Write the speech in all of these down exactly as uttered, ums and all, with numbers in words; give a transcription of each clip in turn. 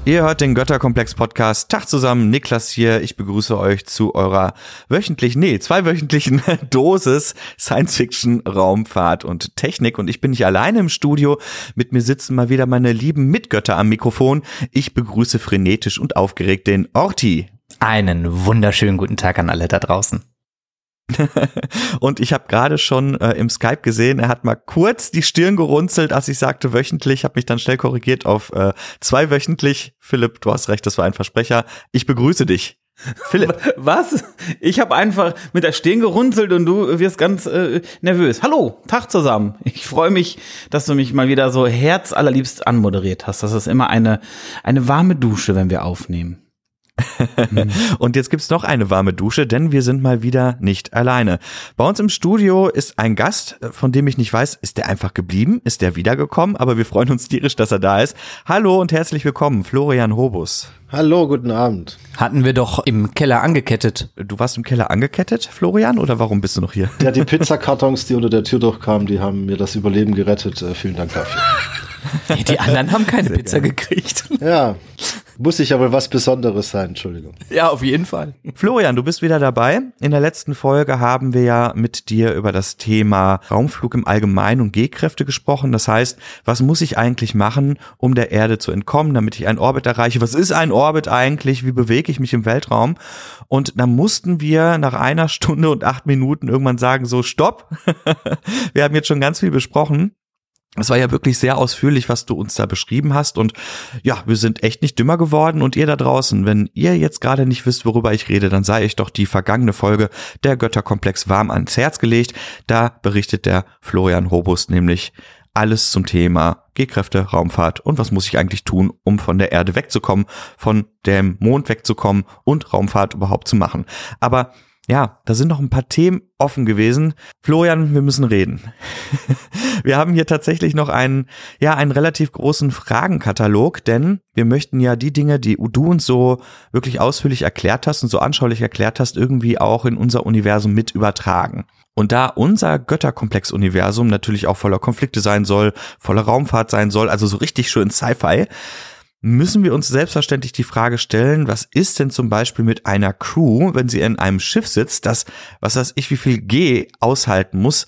Ihr hört den Götterkomplex-Podcast. Tag zusammen, Niklas hier. Ich begrüße euch zu eurer wöchentlichen, nee, zweiwöchentlichen Dosis Science-Fiction, Raumfahrt und Technik. Und ich bin nicht alleine im Studio. Mit mir sitzen mal wieder meine lieben Mitgötter am Mikrofon. Ich begrüße frenetisch und aufgeregt den Orti. Einen wunderschönen guten Tag an alle da draußen. Und ich habe gerade schon äh, im Skype gesehen, er hat mal kurz die Stirn gerunzelt, als ich sagte wöchentlich, habe mich dann schnell korrigiert auf äh, zweiwöchentlich. Philipp, du hast recht, das war ein Versprecher. Ich begrüße dich. Philipp. Was? Ich habe einfach mit der Stirn gerunzelt und du wirst ganz äh, nervös. Hallo, Tag zusammen. Ich freue mich, dass du mich mal wieder so herzallerliebst anmoderiert hast. Das ist immer eine, eine warme Dusche, wenn wir aufnehmen. Und jetzt gibt's noch eine warme Dusche, denn wir sind mal wieder nicht alleine. Bei uns im Studio ist ein Gast, von dem ich nicht weiß, ist der einfach geblieben? Ist der wiedergekommen? Aber wir freuen uns tierisch, dass er da ist. Hallo und herzlich willkommen, Florian Hobus. Hallo, guten Abend. Hatten wir doch im Keller angekettet. Du warst im Keller angekettet, Florian, oder warum bist du noch hier? Ja, die Pizzakartons, die unter der Tür durchkamen, die haben mir das Überleben gerettet. Äh, vielen Dank dafür. Die anderen haben keine Sehr Pizza gerne. gekriegt. Ja, muss ich ja wohl was Besonderes sein, Entschuldigung. Ja, auf jeden Fall. Florian, du bist wieder dabei. In der letzten Folge haben wir ja mit dir über das Thema Raumflug im Allgemeinen und G-Kräfte gesprochen. Das heißt, was muss ich eigentlich machen, um der Erde zu entkommen, damit ich einen Orbit erreiche? Was ist ein Orbit eigentlich? Wie bewege ich mich im Weltraum? Und dann mussten wir nach einer Stunde und acht Minuten irgendwann sagen, so stopp. Wir haben jetzt schon ganz viel besprochen. Es war ja wirklich sehr ausführlich, was du uns da beschrieben hast, und ja, wir sind echt nicht dümmer geworden. Und ihr da draußen, wenn ihr jetzt gerade nicht wisst, worüber ich rede, dann sei euch doch die vergangene Folge der Götterkomplex warm ans Herz gelegt. Da berichtet der Florian Hobus nämlich alles zum Thema G-Kräfte, Raumfahrt und was muss ich eigentlich tun, um von der Erde wegzukommen, von dem Mond wegzukommen und Raumfahrt überhaupt zu machen. Aber ja, da sind noch ein paar Themen offen gewesen. Florian, wir müssen reden. Wir haben hier tatsächlich noch einen, ja, einen relativ großen Fragenkatalog, denn wir möchten ja die Dinge, die du uns so wirklich ausführlich erklärt hast und so anschaulich erklärt hast, irgendwie auch in unser Universum mit übertragen. Und da unser Götterkomplex-Universum natürlich auch voller Konflikte sein soll, voller Raumfahrt sein soll, also so richtig schön Sci-Fi, müssen wir uns selbstverständlich die Frage stellen, was ist denn zum Beispiel mit einer Crew, wenn sie in einem Schiff sitzt, das, was weiß ich, wie viel G aushalten muss?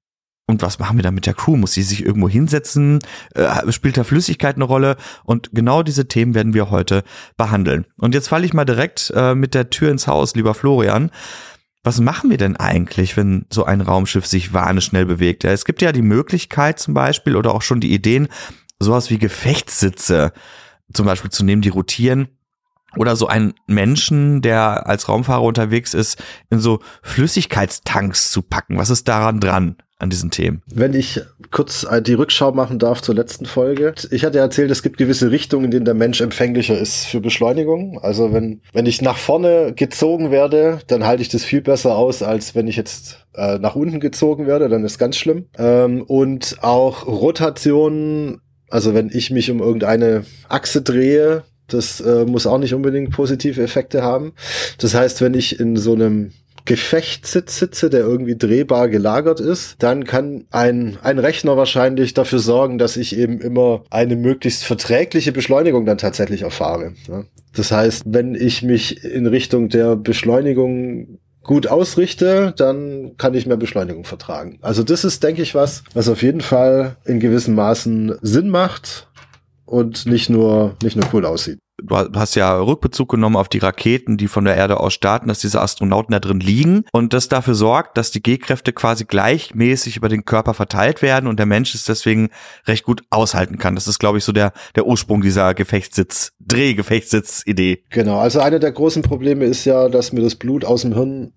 Und was machen wir da mit der Crew? Muss sie sich irgendwo hinsetzen? Äh, spielt da Flüssigkeit eine Rolle? Und genau diese Themen werden wir heute behandeln. Und jetzt falle ich mal direkt äh, mit der Tür ins Haus, lieber Florian. Was machen wir denn eigentlich, wenn so ein Raumschiff sich wahnsinnig schnell bewegt? Ja, es gibt ja die Möglichkeit zum Beispiel oder auch schon die Ideen, sowas wie Gefechtssitze zum Beispiel zu nehmen, die rotieren, oder so einen Menschen, der als Raumfahrer unterwegs ist, in so Flüssigkeitstanks zu packen. Was ist daran dran, an diesen Themen? Wenn ich kurz die Rückschau machen darf zur letzten Folge. Ich hatte erzählt, es gibt gewisse Richtungen, in denen der Mensch empfänglicher ist für Beschleunigung. Also wenn, wenn ich nach vorne gezogen werde, dann halte ich das viel besser aus, als wenn ich jetzt äh, nach unten gezogen werde, dann ist ganz schlimm. Ähm, und auch Rotationen. Also wenn ich mich um irgendeine Achse drehe, das äh, muss auch nicht unbedingt positive Effekte haben. Das heißt, wenn ich in so einem Gefechtssitz sitze, der irgendwie drehbar gelagert ist, dann kann ein, ein Rechner wahrscheinlich dafür sorgen, dass ich eben immer eine möglichst verträgliche Beschleunigung dann tatsächlich erfahre. Ja. Das heißt, wenn ich mich in Richtung der Beschleunigung gut ausrichte, dann kann ich mehr Beschleunigung vertragen. Also das ist, denke ich, was, was auf jeden Fall in gewissen Maßen Sinn macht und nicht nur, nicht nur cool aussieht. Du hast ja Rückbezug genommen auf die Raketen, die von der Erde aus starten, dass diese Astronauten da drin liegen und das dafür sorgt, dass die G-Kräfte quasi gleichmäßig über den Körper verteilt werden und der Mensch es deswegen recht gut aushalten kann. Das ist, glaube ich, so der, der Ursprung dieser Gefechtssitz, Dreh-Gefechtssitz-Idee. Genau, also eine der großen Probleme ist ja, dass mir das Blut aus dem Hirn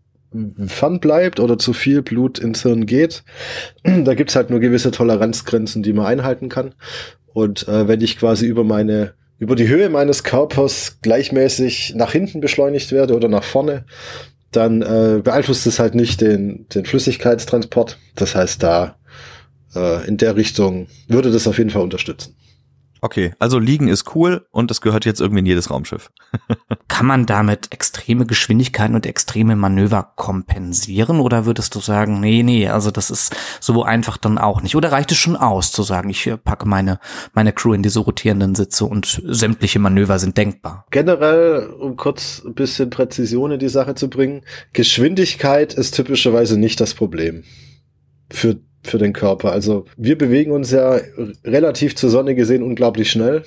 fern bleibt oder zu viel Blut ins Hirn geht. Da gibt's halt nur gewisse Toleranzgrenzen, die man einhalten kann. Und äh, wenn ich quasi über meine über die Höhe meines Körpers gleichmäßig nach hinten beschleunigt werde oder nach vorne, dann äh, beeinflusst es halt nicht den, den Flüssigkeitstransport. Das heißt, da äh, in der Richtung würde das auf jeden Fall unterstützen. Okay, also liegen ist cool und das gehört jetzt irgendwie in jedes Raumschiff. Kann man damit extreme Geschwindigkeiten und extreme Manöver kompensieren oder würdest du sagen, nee, nee, also das ist so einfach dann auch nicht? Oder reicht es schon aus zu sagen, ich packe meine meine Crew in diese rotierenden Sitze und sämtliche Manöver sind denkbar? Generell, um kurz ein bisschen Präzision in die Sache zu bringen, Geschwindigkeit ist typischerweise nicht das Problem für für den Körper. Also wir bewegen uns ja relativ zur Sonne gesehen unglaublich schnell.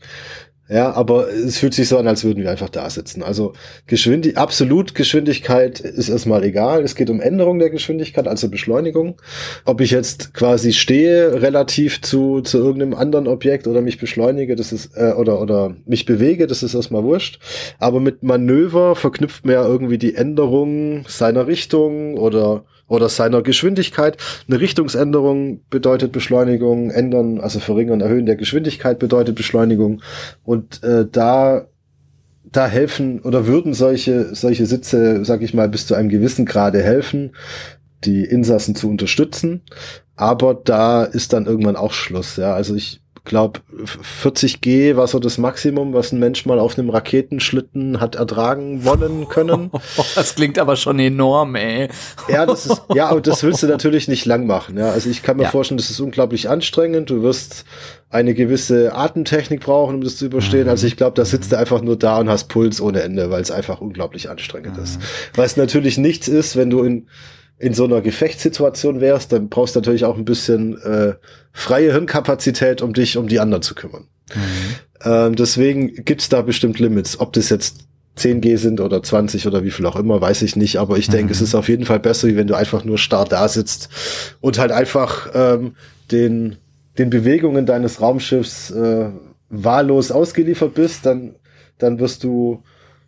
Ja, aber es fühlt sich so an, als würden wir einfach da sitzen. Also Geschwindig- absolut Geschwindigkeit ist erstmal egal. Es geht um Änderung der Geschwindigkeit, also Beschleunigung. Ob ich jetzt quasi stehe relativ zu zu irgendeinem anderen Objekt oder mich beschleunige, das ist äh, oder oder mich bewege, das ist erstmal wurscht. Aber mit Manöver verknüpft man ja irgendwie die Änderung seiner Richtung oder oder seiner Geschwindigkeit. Eine Richtungsänderung bedeutet Beschleunigung, ändern, also verringern, erhöhen der Geschwindigkeit bedeutet Beschleunigung. Und äh, da da helfen oder würden solche solche Sitze, sag ich mal, bis zu einem gewissen Grade helfen, die Insassen zu unterstützen. Aber da ist dann irgendwann auch Schluss. Ja, also ich glaube, vierzig G war so das Maximum, was ein Mensch mal auf einem Raketenschlitten hat ertragen wollen können. Das klingt aber schon enorm, ey. Ja, das ist, ja, aber das willst du natürlich nicht lang machen. Ja, also ich kann mir ja. vorstellen, das ist unglaublich anstrengend. Du wirst eine gewisse Atemtechnik brauchen, um das zu überstehen. Also ich glaube, da sitzt du einfach nur da und hast Puls ohne Ende, weil es einfach unglaublich anstrengend ist. Was natürlich nichts ist, wenn du in in so einer Gefechtssituation wärst, dann brauchst du natürlich auch ein bisschen äh, freie Hirnkapazität, um dich um die anderen zu kümmern. Mhm. Ähm, deswegen gibt's da bestimmt Limits. Ob das jetzt zehn G sind oder zwanzig oder wie viel auch immer, weiß ich nicht. Aber ich mhm. denke, es ist auf jeden Fall besser, wie wenn du einfach nur starr da sitzt und halt einfach ähm, den den Bewegungen deines Raumschiffs äh, wahllos ausgeliefert bist. Dann dann wirst du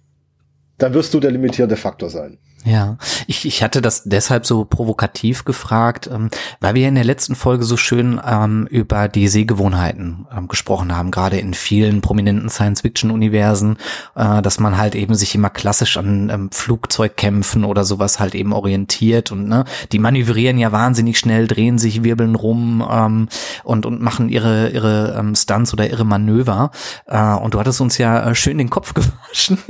dann wirst du der limitierende Faktor sein. Ja, ich, ich hatte das deshalb so provokativ gefragt, ähm, weil wir in der letzten Folge so schön ähm, über die Sehgewohnheiten ähm, gesprochen haben, gerade in vielen prominenten Science-Fiction-Universen, äh, dass man halt eben sich immer klassisch an ähm, Flugzeugkämpfen oder sowas halt eben orientiert und ne, die manövrieren ja wahnsinnig schnell, drehen sich, wirbeln rum ähm, und und machen ihre ihre ähm, Stunts oder ihre Manöver. Äh, und du hattest uns ja äh, schön den Kopf gewaschen,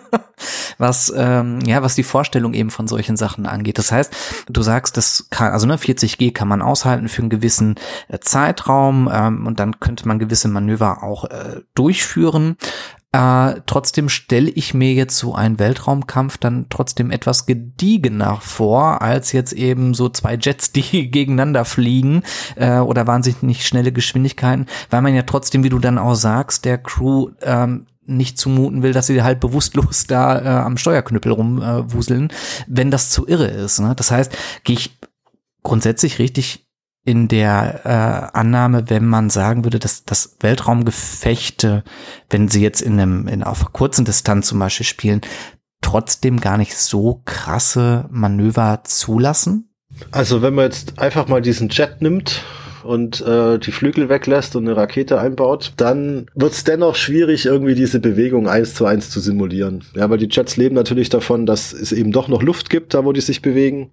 was ähm, ja was die Vorstellung eben von solchen Sachen angeht. Das heißt, du sagst, das kann, also ne, vierzig G kann man aushalten für einen gewissen äh, Zeitraum ähm, und dann könnte man gewisse Manöver auch äh, durchführen. Äh, trotzdem stelle ich mir jetzt so einen Weltraumkampf dann trotzdem etwas gediegener vor, als jetzt eben so zwei Jets, die gegeneinander fliegen äh, oder wahnsinnig schnelle Geschwindigkeiten, weil man ja trotzdem, wie du dann auch sagst, der Crew ähm, nicht zumuten will, dass sie halt bewusstlos da äh, am Steuerknüppel rumwuseln, äh, wenn das zu irre ist. Ne? Das heißt, gehe ich grundsätzlich richtig in der äh, Annahme, wenn man sagen würde, dass das Weltraumgefechte, wenn sie jetzt in einem in auf kurzen Distanz zum Beispiel spielen, trotzdem gar nicht so krasse Manöver zulassen? Also wenn man jetzt einfach mal diesen Jet nimmt und äh, die Flügel weglässt und eine Rakete einbaut, dann wird es dennoch schwierig, irgendwie diese Bewegung eins zu eins zu simulieren. Ja, weil die Jets leben natürlich davon, dass es eben doch noch Luft gibt, da wo die sich bewegen.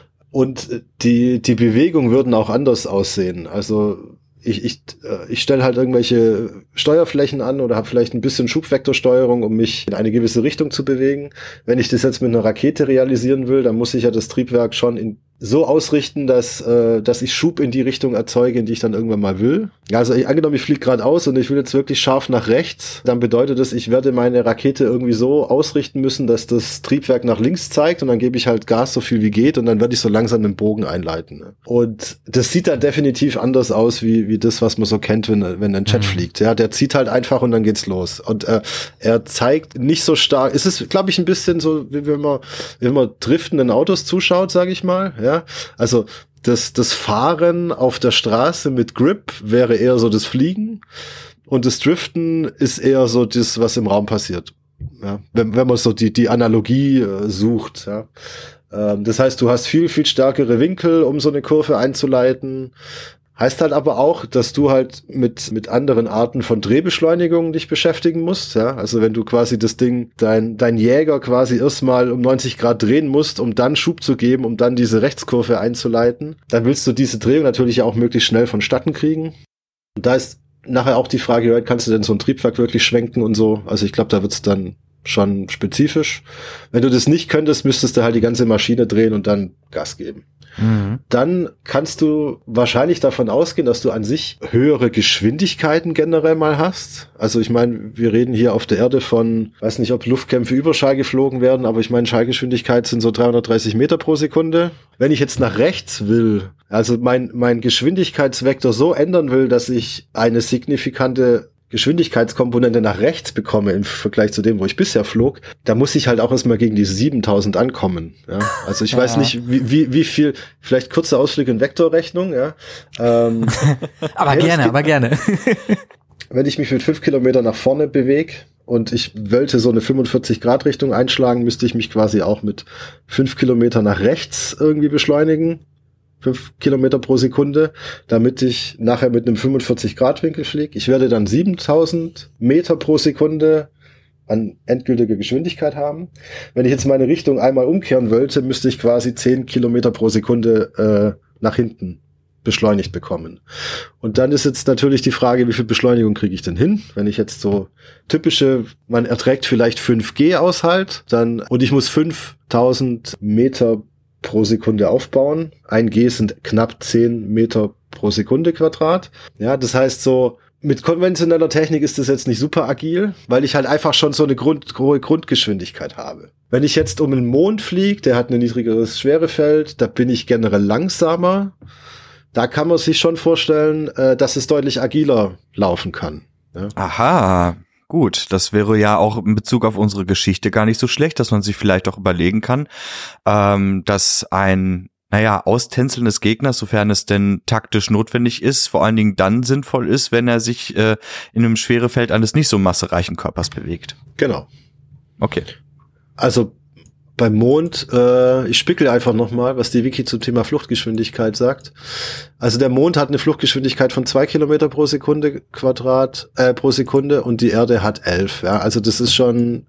Und die die Bewegung würden auch anders aussehen. Also ich ich ich stelle halt irgendwelche Steuerflächen an oder habe vielleicht ein bisschen Schubvektorsteuerung, um mich in eine gewisse Richtung zu bewegen. Wenn ich das jetzt mit einer Rakete realisieren will, dann muss ich ja das Triebwerk schon in so ausrichten, dass äh, dass ich Schub in die Richtung erzeuge, in die ich dann irgendwann mal will. Also ich, angenommen, ich fliege geradeaus und ich will jetzt wirklich scharf nach rechts, dann bedeutet das, ich werde meine Rakete irgendwie so ausrichten müssen, dass das Triebwerk nach links zeigt und dann gebe ich halt Gas so viel wie geht und dann werde ich so langsam den Bogen einleiten. Ne? Und das sieht dann definitiv anders aus, wie wie das, was man so kennt, wenn wenn ein Jet mhm. fliegt. Ja, der zieht halt einfach und dann geht's los. Und äh, er zeigt nicht so stark. Es ist, glaube ich, ein bisschen so, wie wenn man wenn man driftenden Autos zuschaut, sage ich mal. Ja, Ja, also das, das Fahren auf der Straße mit Grip wäre eher so das Fliegen und das Driften ist eher so das, was im Raum passiert. Ja, wenn, wenn man so die, die Analogie äh, sucht. Ja. Ähm, das heißt, du hast viel, viel stärkere Winkel, um so eine Kurve einzuleiten. Heißt halt aber auch, dass du halt mit mit anderen Arten von Drehbeschleunigungen dich beschäftigen musst, ja. Also wenn du quasi das Ding, dein dein Jäger quasi erstmal um neunzig Grad drehen musst, um dann Schub zu geben, um dann diese Rechtskurve einzuleiten, dann willst du diese Drehung natürlich auch möglichst schnell vonstatten kriegen. Und da ist nachher auch die Frage, kannst du denn so ein Triebwerk wirklich schwenken und so? Also ich glaube, da wird's dann schon spezifisch. Wenn du das nicht könntest, müsstest du halt die ganze Maschine drehen und dann Gas geben. Mhm. Dann kannst du wahrscheinlich davon ausgehen, dass du an sich höhere Geschwindigkeiten generell mal hast. Also ich meine, wir reden hier auf der Erde von, weiß nicht, ob Luftkämpfe über Schall geflogen werden, aber ich meine, Schallgeschwindigkeit sind so dreihundertdreißig Meter pro Sekunde. Wenn ich jetzt nach rechts will, also mein, mein Geschwindigkeitsvektor so ändern will, dass ich eine signifikante Geschwindigkeitskomponente nach rechts bekomme im Vergleich zu dem, wo ich bisher flog, da muss ich halt auch erstmal gegen die siebentausend ankommen. Ja? Also ich ja. weiß nicht, wie, wie, wie viel, vielleicht kurzer Ausflug in Vektorrechnung. Ja? Ähm, aber gerne, aber gerne. Wenn ich mich mit fünf Kilometer nach vorne bewege und ich wollte so eine fünfundvierzig Grad Richtung einschlagen, müsste ich mich quasi auch mit fünf Kilometer nach rechts irgendwie beschleunigen. fünf Kilometer pro Sekunde, damit ich nachher mit einem fünfundvierzig Grad Winkel fliege. Ich werde dann siebentausend Meter pro Sekunde an endgültiger Geschwindigkeit haben. Wenn ich jetzt meine Richtung einmal umkehren wollte, müsste ich quasi zehn Kilometer pro Sekunde äh, nach hinten beschleunigt bekommen. Und dann ist jetzt natürlich die Frage, wie viel Beschleunigung kriege ich denn hin? Wenn ich jetzt so typische, man erträgt vielleicht fünf G Aushalt, dann, und ich muss fünftausend Meter pro Sekunde aufbauen. Ein G sind knapp zehn Meter pro Sekunde Quadrat. Ja, das heißt so, mit konventioneller Technik ist das jetzt nicht super agil, weil ich halt einfach schon so eine Grund, hohe Grundgeschwindigkeit habe. Wenn ich jetzt um den Mond fliege, der hat ein niedrigeres Schwerefeld, da bin ich generell langsamer. Da kann man sich schon vorstellen, äh, dass es deutlich agiler laufen kann. Ja. Aha. Gut, das wäre ja auch in Bezug auf unsere Geschichte gar nicht so schlecht, dass man sich vielleicht auch überlegen kann, ähm, dass ein, naja, Austänzeln des Gegners, sofern es denn taktisch notwendig ist, vor allen Dingen dann sinnvoll ist, wenn er sich äh, in einem Schwerefeld eines nicht so massereichen Körpers bewegt. Genau. Okay. Also beim Mond, äh, ich spickel einfach nochmal, was die Wiki zum Thema Fluchtgeschwindigkeit sagt. Also der Mond hat eine Fluchtgeschwindigkeit von zwei Kilometer pro Sekunde Quadrat, äh, pro Sekunde und die Erde hat elf. Ja, also das ist schon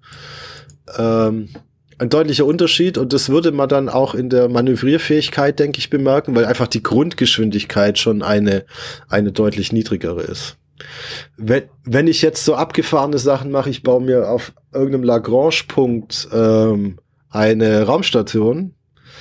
ähm, ein deutlicher Unterschied und das würde man dann auch in der Manövrierfähigkeit, denke ich, bemerken, weil einfach die Grundgeschwindigkeit schon eine, eine deutlich niedrigere ist. Wenn, wenn ich jetzt so abgefahrene Sachen mache, ich baue mir auf irgendeinem Lagrange-Punkt ähm, eine Raumstation.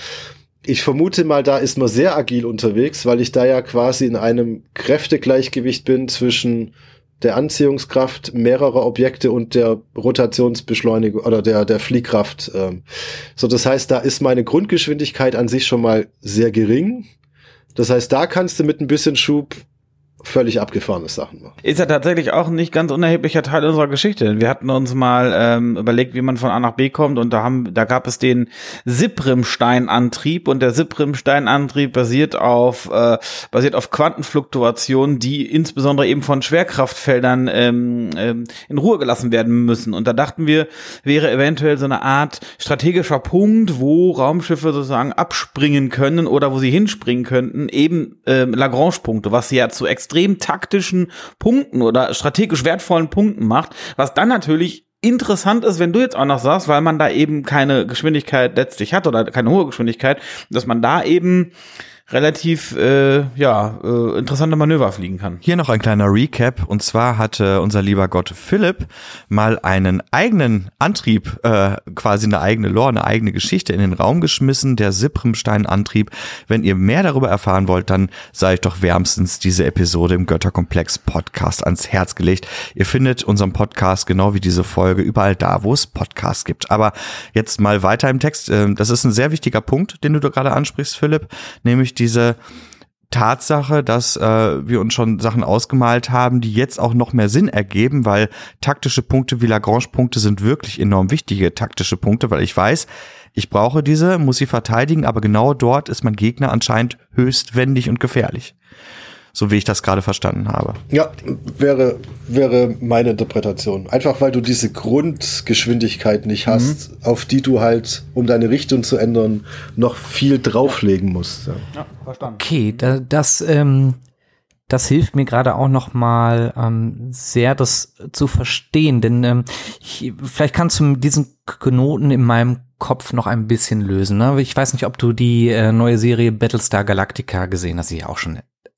Ich vermute mal, da ist man sehr agil unterwegs, weil ich da ja quasi in einem Kräftegleichgewicht bin zwischen der Anziehungskraft mehrerer Objekte und der Rotationsbeschleunigung oder der der Fliehkraft. So, das heißt, da ist meine Grundgeschwindigkeit an sich schon mal sehr gering. Das heißt, da kannst du mit ein bisschen Schub völlig abgefahrene Sachen machen. Ist ja tatsächlich auch ein nicht ganz unerheblicher Teil unserer Geschichte. Wir hatten uns mal ähm, überlegt, wie man von A nach B kommt und da haben, da gab es den Siprimstein-Antrieb und der Siprimstein-Antrieb basiert auf äh, basiert auf Quantenfluktuationen, die insbesondere eben von Schwerkraftfeldern ähm, ähm, in Ruhe gelassen werden müssen. Und da dachten wir, wäre eventuell so eine Art strategischer Punkt, wo Raumschiffe sozusagen abspringen können oder wo sie hinspringen könnten, eben ähm, Lagrange-Punkte, was sie ja zu extrem taktischen Punkten oder strategisch wertvollen Punkten macht, was dann natürlich interessant ist, wenn du jetzt auch noch sagst, weil man da eben keine Geschwindigkeit letztlich hat oder keine hohe Geschwindigkeit, dass man da eben relativ äh, ja äh, interessante Manöver fliegen kann. Hier noch ein kleiner Recap, und zwar hatte unser lieber Gott Philipp mal einen eigenen Antrieb, äh, quasi eine eigene Lore, eine eigene Geschichte in den Raum geschmissen, der Siprimstein-Antrieb. Wenn ihr mehr darüber erfahren wollt, dann sei euch doch wärmstens diese Episode im Götterkomplex-Podcast ans Herz gelegt. Ihr findet unseren Podcast genau wie diese Folge überall da, wo es Podcasts gibt. Aber jetzt mal weiter im Text. Das ist ein sehr wichtiger Punkt, den du da gerade ansprichst, Philipp, nämlich diese Tatsache, dass äh, wir uns schon Sachen ausgemalt haben, die jetzt auch noch mehr Sinn ergeben, weil taktische Punkte wie Lagrange-Punkte sind wirklich enorm wichtige taktische Punkte, weil ich weiß, ich brauche diese, muss sie verteidigen, aber genau dort ist mein Gegner anscheinend höchst wendig und gefährlich. So wie ich das gerade verstanden habe. Ja, wäre, wäre meine Interpretation. Einfach weil du diese Grundgeschwindigkeit nicht hast, mhm. auf die du halt, um deine Richtung zu ändern, noch viel drauflegen musst. Ja, ja verstanden. Okay, da, das, ähm, das hilft mir gerade auch noch mal ähm, sehr, das zu verstehen. Denn ähm, ich, vielleicht kannst du diesen Knoten in meinem Kopf noch ein bisschen lösen. Ne? Ich weiß nicht, ob du die äh, neue Serie Battlestar Galactica gesehen hast, die ja auch schon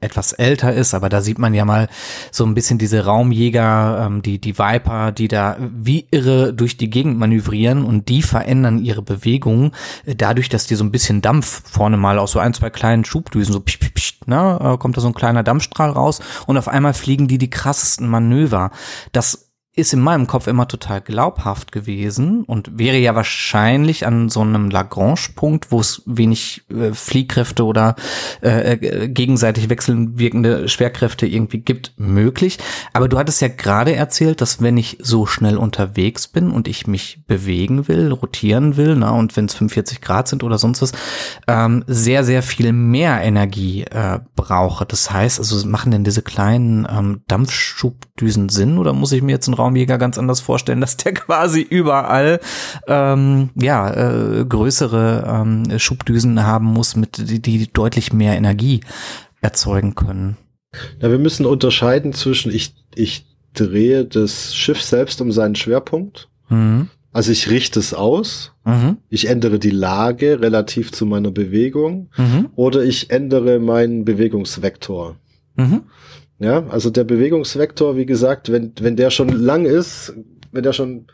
etwas älter ist, aber da sieht man ja mal so ein bisschen diese Raumjäger, ähm, die die Viper, die da wie irre durch die Gegend manövrieren und die verändern ihre Bewegungen äh, dadurch, dass die so ein bisschen Dampf vorne mal aus so ein, zwei kleinen Schubdüsen so psch, psch, psch, ne, äh, kommt da so ein kleiner Dampfstrahl raus und auf einmal fliegen die die krassesten Manöver. Das ist in meinem Kopf immer total glaubhaft gewesen und wäre ja wahrscheinlich an so einem Lagrange-Punkt, wo es wenig äh, Fliehkräfte oder äh, gegenseitig wechselwirkende Schwerkräfte irgendwie gibt, möglich. Aber du hattest ja gerade erzählt, dass wenn ich so schnell unterwegs bin und ich mich bewegen will, rotieren will, na, und wenn es fünfundvierzig Grad sind oder sonst was, ähm, sehr, sehr viel mehr Energie äh, brauche. Das heißt, also machen denn diese kleinen ähm, Dampfschubdüsen Sinn oder muss ich mir jetzt einen Raumjäger ganz anders vorstellen, dass der quasi überall ähm, ja äh, größere ähm, Schubdüsen haben muss, mit die, die deutlich mehr Energie erzeugen können. Ja, wir müssen unterscheiden zwischen ich ich drehe das Schiff selbst um seinen Schwerpunkt, mhm. also ich richte es aus, mhm. ich ändere die Lage relativ zu meiner Bewegung, mhm. oder ich ändere meinen Bewegungsvektor. Mhm. Ja, also der Bewegungsvektor, wie gesagt, wenn, wenn der schon lang ist, wenn der schon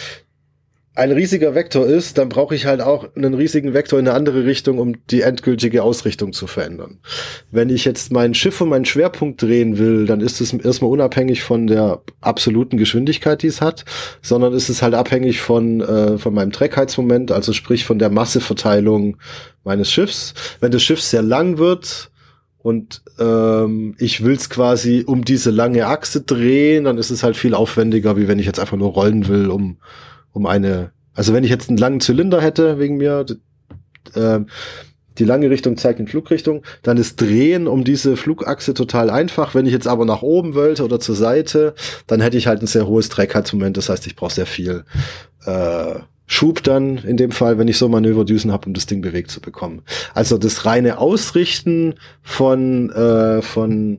ein riesiger Vektor ist, dann brauche ich halt auch einen riesigen Vektor in eine andere Richtung, um die endgültige Ausrichtung zu verändern. Wenn ich jetzt mein Schiff um meinen Schwerpunkt drehen will, dann ist es erstmal unabhängig von der absoluten Geschwindigkeit, die es hat, sondern ist es halt abhängig von, äh, von meinem Trägheitsmoment, also sprich von der Masseverteilung meines Schiffs. Wenn das Schiff sehr lang wird, und ähm, ich will's quasi um diese lange Achse drehen, dann ist es halt viel aufwendiger, wie wenn ich jetzt einfach nur rollen will, um um eine, also wenn ich jetzt einen langen Zylinder hätte, wegen mir, äh, die lange Richtung zeigt in Flugrichtung, dann ist Drehen um diese Flugachse total einfach. Wenn ich jetzt aber nach oben wollte oder zur Seite, dann hätte ich halt ein sehr hohes Trägheitsmoment, das heißt, ich brauche sehr viel äh, Schub dann in dem Fall, wenn ich so Manöverdüsen habe, um das Ding bewegt zu bekommen. Also das reine Ausrichten von äh, von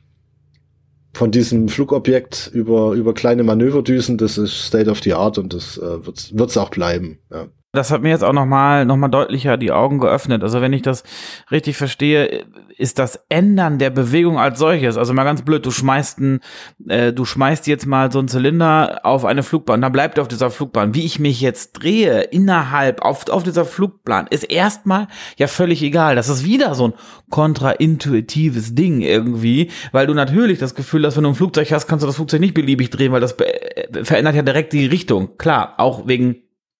von diesem Flugobjekt über über kleine Manöverdüsen, das ist State of the Art und das äh, wird wird's auch bleiben. Ja. Das hat mir jetzt auch nochmal noch mal deutlicher die Augen geöffnet. Also wenn ich das richtig verstehe, ist das Ändern der Bewegung als solches, also mal ganz blöd, du schmeißt ein, äh, du schmeißt jetzt mal so einen Zylinder auf eine Flugbahn, dann bleibt er auf dieser Flugbahn. Wie ich mich jetzt drehe innerhalb auf, auf dieser Flugbahn, ist erstmal ja völlig egal. Das ist wieder so ein kontraintuitives Ding irgendwie, weil du natürlich das Gefühl hast, wenn du ein Flugzeug hast, kannst du das Flugzeug nicht beliebig drehen, weil das be- verändert ja direkt die Richtung. Klar, auch wegen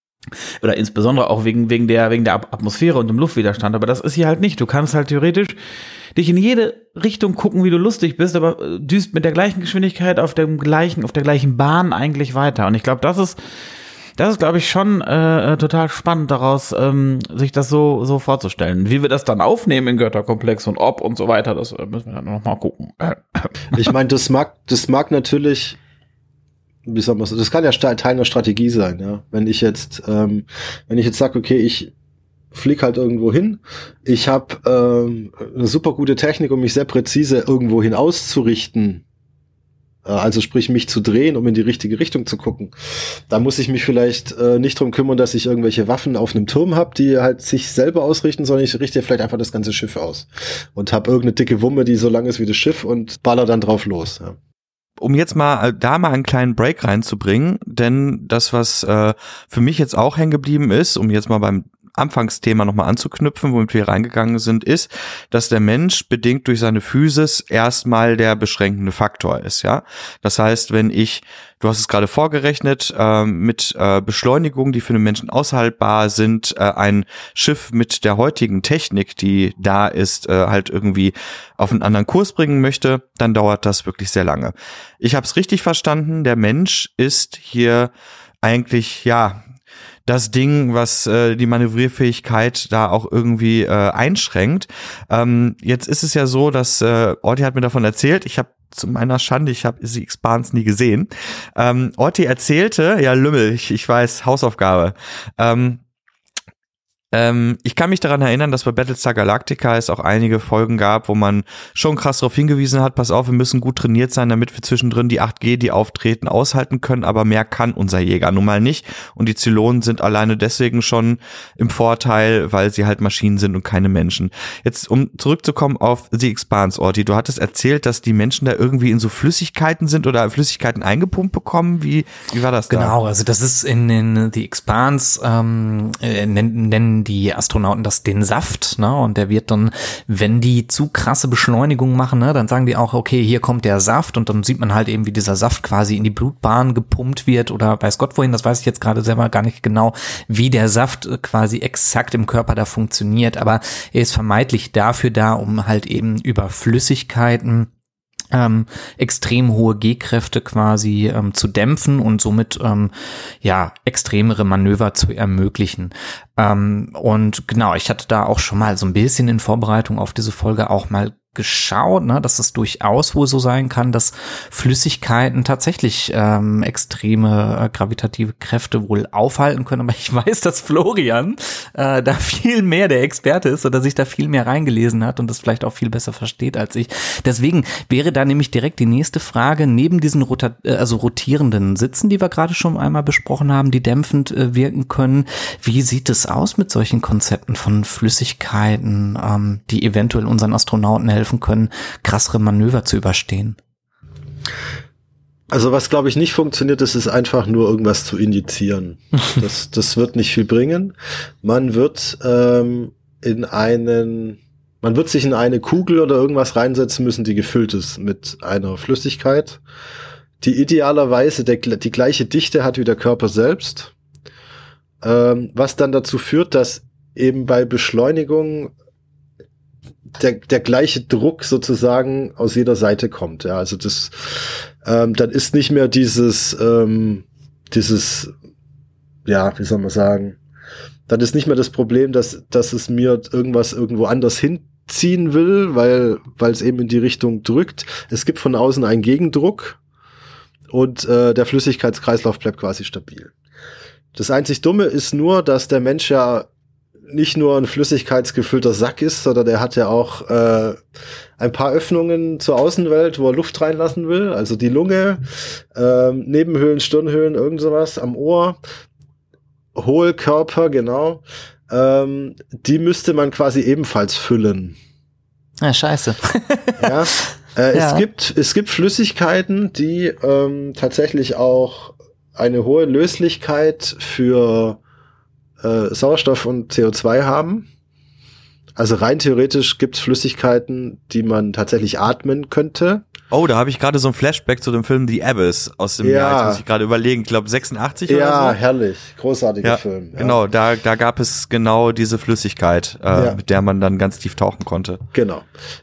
oder insbesondere auch wegen wegen der wegen der Atmosphäre und dem Luftwiderstand, aber das ist hier halt nicht. Du kannst halt theoretisch dich in jede Richtung gucken, wie du lustig bist, aber düst mit der gleichen Geschwindigkeit auf dem gleichen auf der gleichen Bahn eigentlich weiter. Und ich glaube, das ist das ist, glaube ich, schon äh, total spannend daraus, ähm, sich das so so vorzustellen. Wie wir das dann aufnehmen in Götterkomplex und ob und so weiter, das äh, müssen wir dann noch mal gucken. Ich meine, das mag das mag natürlich, wie soll man so, das kann ja Teil einer Strategie sein, ja. Wenn ich jetzt, ähm, wenn ich jetzt sage, okay, ich flieg halt irgendwo hin, ich habe ähm, eine super gute Technik, um mich sehr präzise irgendwo hin auszurichten, äh, also sprich mich zu drehen, um in die richtige Richtung zu gucken. Da muss ich mich vielleicht äh, nicht drum kümmern, dass ich irgendwelche Waffen auf einem Turm habe, die halt sich selber ausrichten, sondern ich richte vielleicht einfach das ganze Schiff aus und habe irgendeine dicke Wumme, die so lang ist wie das Schiff und baller dann drauf los, ja. Um jetzt mal da mal einen kleinen Break reinzubringen, denn das, was äh, für mich jetzt auch hängen geblieben ist, um jetzt mal beim Anfangsthema nochmal anzuknüpfen, womit wir reingegangen sind, ist, dass der Mensch bedingt durch seine Physis erstmal der beschränkende Faktor ist, ja. Das heißt, wenn ich, du hast es gerade vorgerechnet, äh, mit äh, Beschleunigungen, die für den Menschen aushaltbar sind, äh, ein Schiff mit der heutigen Technik, die da ist, äh, halt irgendwie auf einen anderen Kurs bringen möchte, dann dauert das wirklich sehr lange. Ich habe es richtig verstanden, der Mensch ist hier eigentlich, ja, das Ding, was äh, die Manövrierfähigkeit da auch irgendwie äh, einschränkt. Ähm, jetzt ist es ja so, dass äh, Orti hat mir davon erzählt, ich habe zu meiner Schande, ich habe The Expanse nie gesehen. Ähm, Orti erzählte, ja Lümmel, ich, ich weiß, Hausaufgabe, ähm, Ähm, ich kann mich daran erinnern, dass bei Battlestar Galactica es auch einige Folgen gab, wo man schon krass darauf hingewiesen hat, pass auf, wir müssen gut trainiert sein, damit wir zwischendrin die acht G, die auftreten, aushalten können, aber mehr kann unser Jäger nun mal nicht. Und die Zylonen sind alleine deswegen schon im Vorteil, weil sie halt Maschinen sind und keine Menschen. Jetzt, um zurückzukommen auf The Expanse, Orti, du hattest erzählt, dass die Menschen da irgendwie in so Flüssigkeiten sind oder Flüssigkeiten eingepumpt bekommen. Wie, wie war das da? Genau, also das ist in den The Expanse, ähm, äh, nennen, nennen die Astronauten das den Saft, ne? Und der wird dann, wenn die zu krasse Beschleunigung machen, ne, dann sagen die auch, okay, hier kommt der Saft, und dann sieht man halt eben, wie dieser Saft quasi in die Blutbahn gepumpt wird oder weiß Gott wohin, das weiß ich jetzt gerade selber gar nicht genau, wie der Saft quasi exakt im Körper da funktioniert, aber er ist vermeintlich dafür da, um halt eben über Flüssigkeiten Ähm, extrem hohe G-Kräfte quasi ähm, zu dämpfen und somit ähm, ja extremere Manöver zu ermöglichen. Ähm, und genau, ich hatte da auch schon mal so ein bisschen in Vorbereitung auf diese Folge auch mal geschaut, ne, dass es durchaus wohl so sein kann, dass Flüssigkeiten tatsächlich ähm, extreme äh, gravitative Kräfte wohl aufhalten können. Aber ich weiß, dass Florian äh, da viel mehr der Experte ist oder sich da viel mehr reingelesen hat und das vielleicht auch viel besser versteht als ich. Deswegen wäre da nämlich direkt die nächste Frage, neben diesen rota- äh, also rotierenden Sitzen, die wir gerade schon einmal besprochen haben, die dämpfend äh, wirken können, wie sieht es aus mit solchen Konzepten von Flüssigkeiten, ähm, die eventuell unseren Astronauten helfen können, krassere Manöver zu überstehen? Also was, glaube ich, nicht funktioniert, ist, ist einfach nur irgendwas zu injizieren. Das, das wird nicht viel bringen. Man wird ähm, in einen, man wird sich in eine Kugel oder irgendwas reinsetzen müssen, die gefüllt ist mit einer Flüssigkeit, die idealerweise der, die gleiche Dichte hat wie der Körper selbst, ähm, was dann dazu führt, dass eben bei Beschleunigung Der, der gleiche Druck sozusagen aus jeder Seite kommt. Ja, also das, ähm, dann ist nicht mehr dieses, ähm, dieses, ja, wie soll man sagen, dann ist nicht mehr das Problem, dass, dass es mir irgendwas irgendwo anders hinziehen will, weil, weil es eben in die Richtung drückt. Es gibt von außen einen Gegendruck und äh, der Flüssigkeitskreislauf bleibt quasi stabil. Das einzig Dumme ist nur, dass der Mensch ja nicht nur ein flüssigkeitsgefüllter Sack ist, sondern der hat ja auch äh, ein paar Öffnungen zur Außenwelt, wo er Luft reinlassen will. Also die Lunge, ähm, Nebenhöhlen, Stirnhöhlen, irgend sowas am Ohr, Hohlkörper, genau. Ähm, die müsste man quasi ebenfalls füllen. Ah, scheiße. Ja, äh, Ja. Es gibt es gibt Flüssigkeiten, die ähm, tatsächlich auch eine hohe Löslichkeit für Sauerstoff und C O zwei haben. Also rein theoretisch gibt es Flüssigkeiten, die man tatsächlich atmen könnte. Oh, da habe ich gerade so ein Flashback zu dem Film The Abyss aus dem Ja. Jahr, jetzt muss ich gerade überlegen, ich glaube sechsundachtzig Ja, oder so. herrlich. Großartiger Ja, Film. Ja. genau, da, da gab es genau diese Flüssigkeit, äh, Ja. mit der man dann ganz tief tauchen konnte. Genau.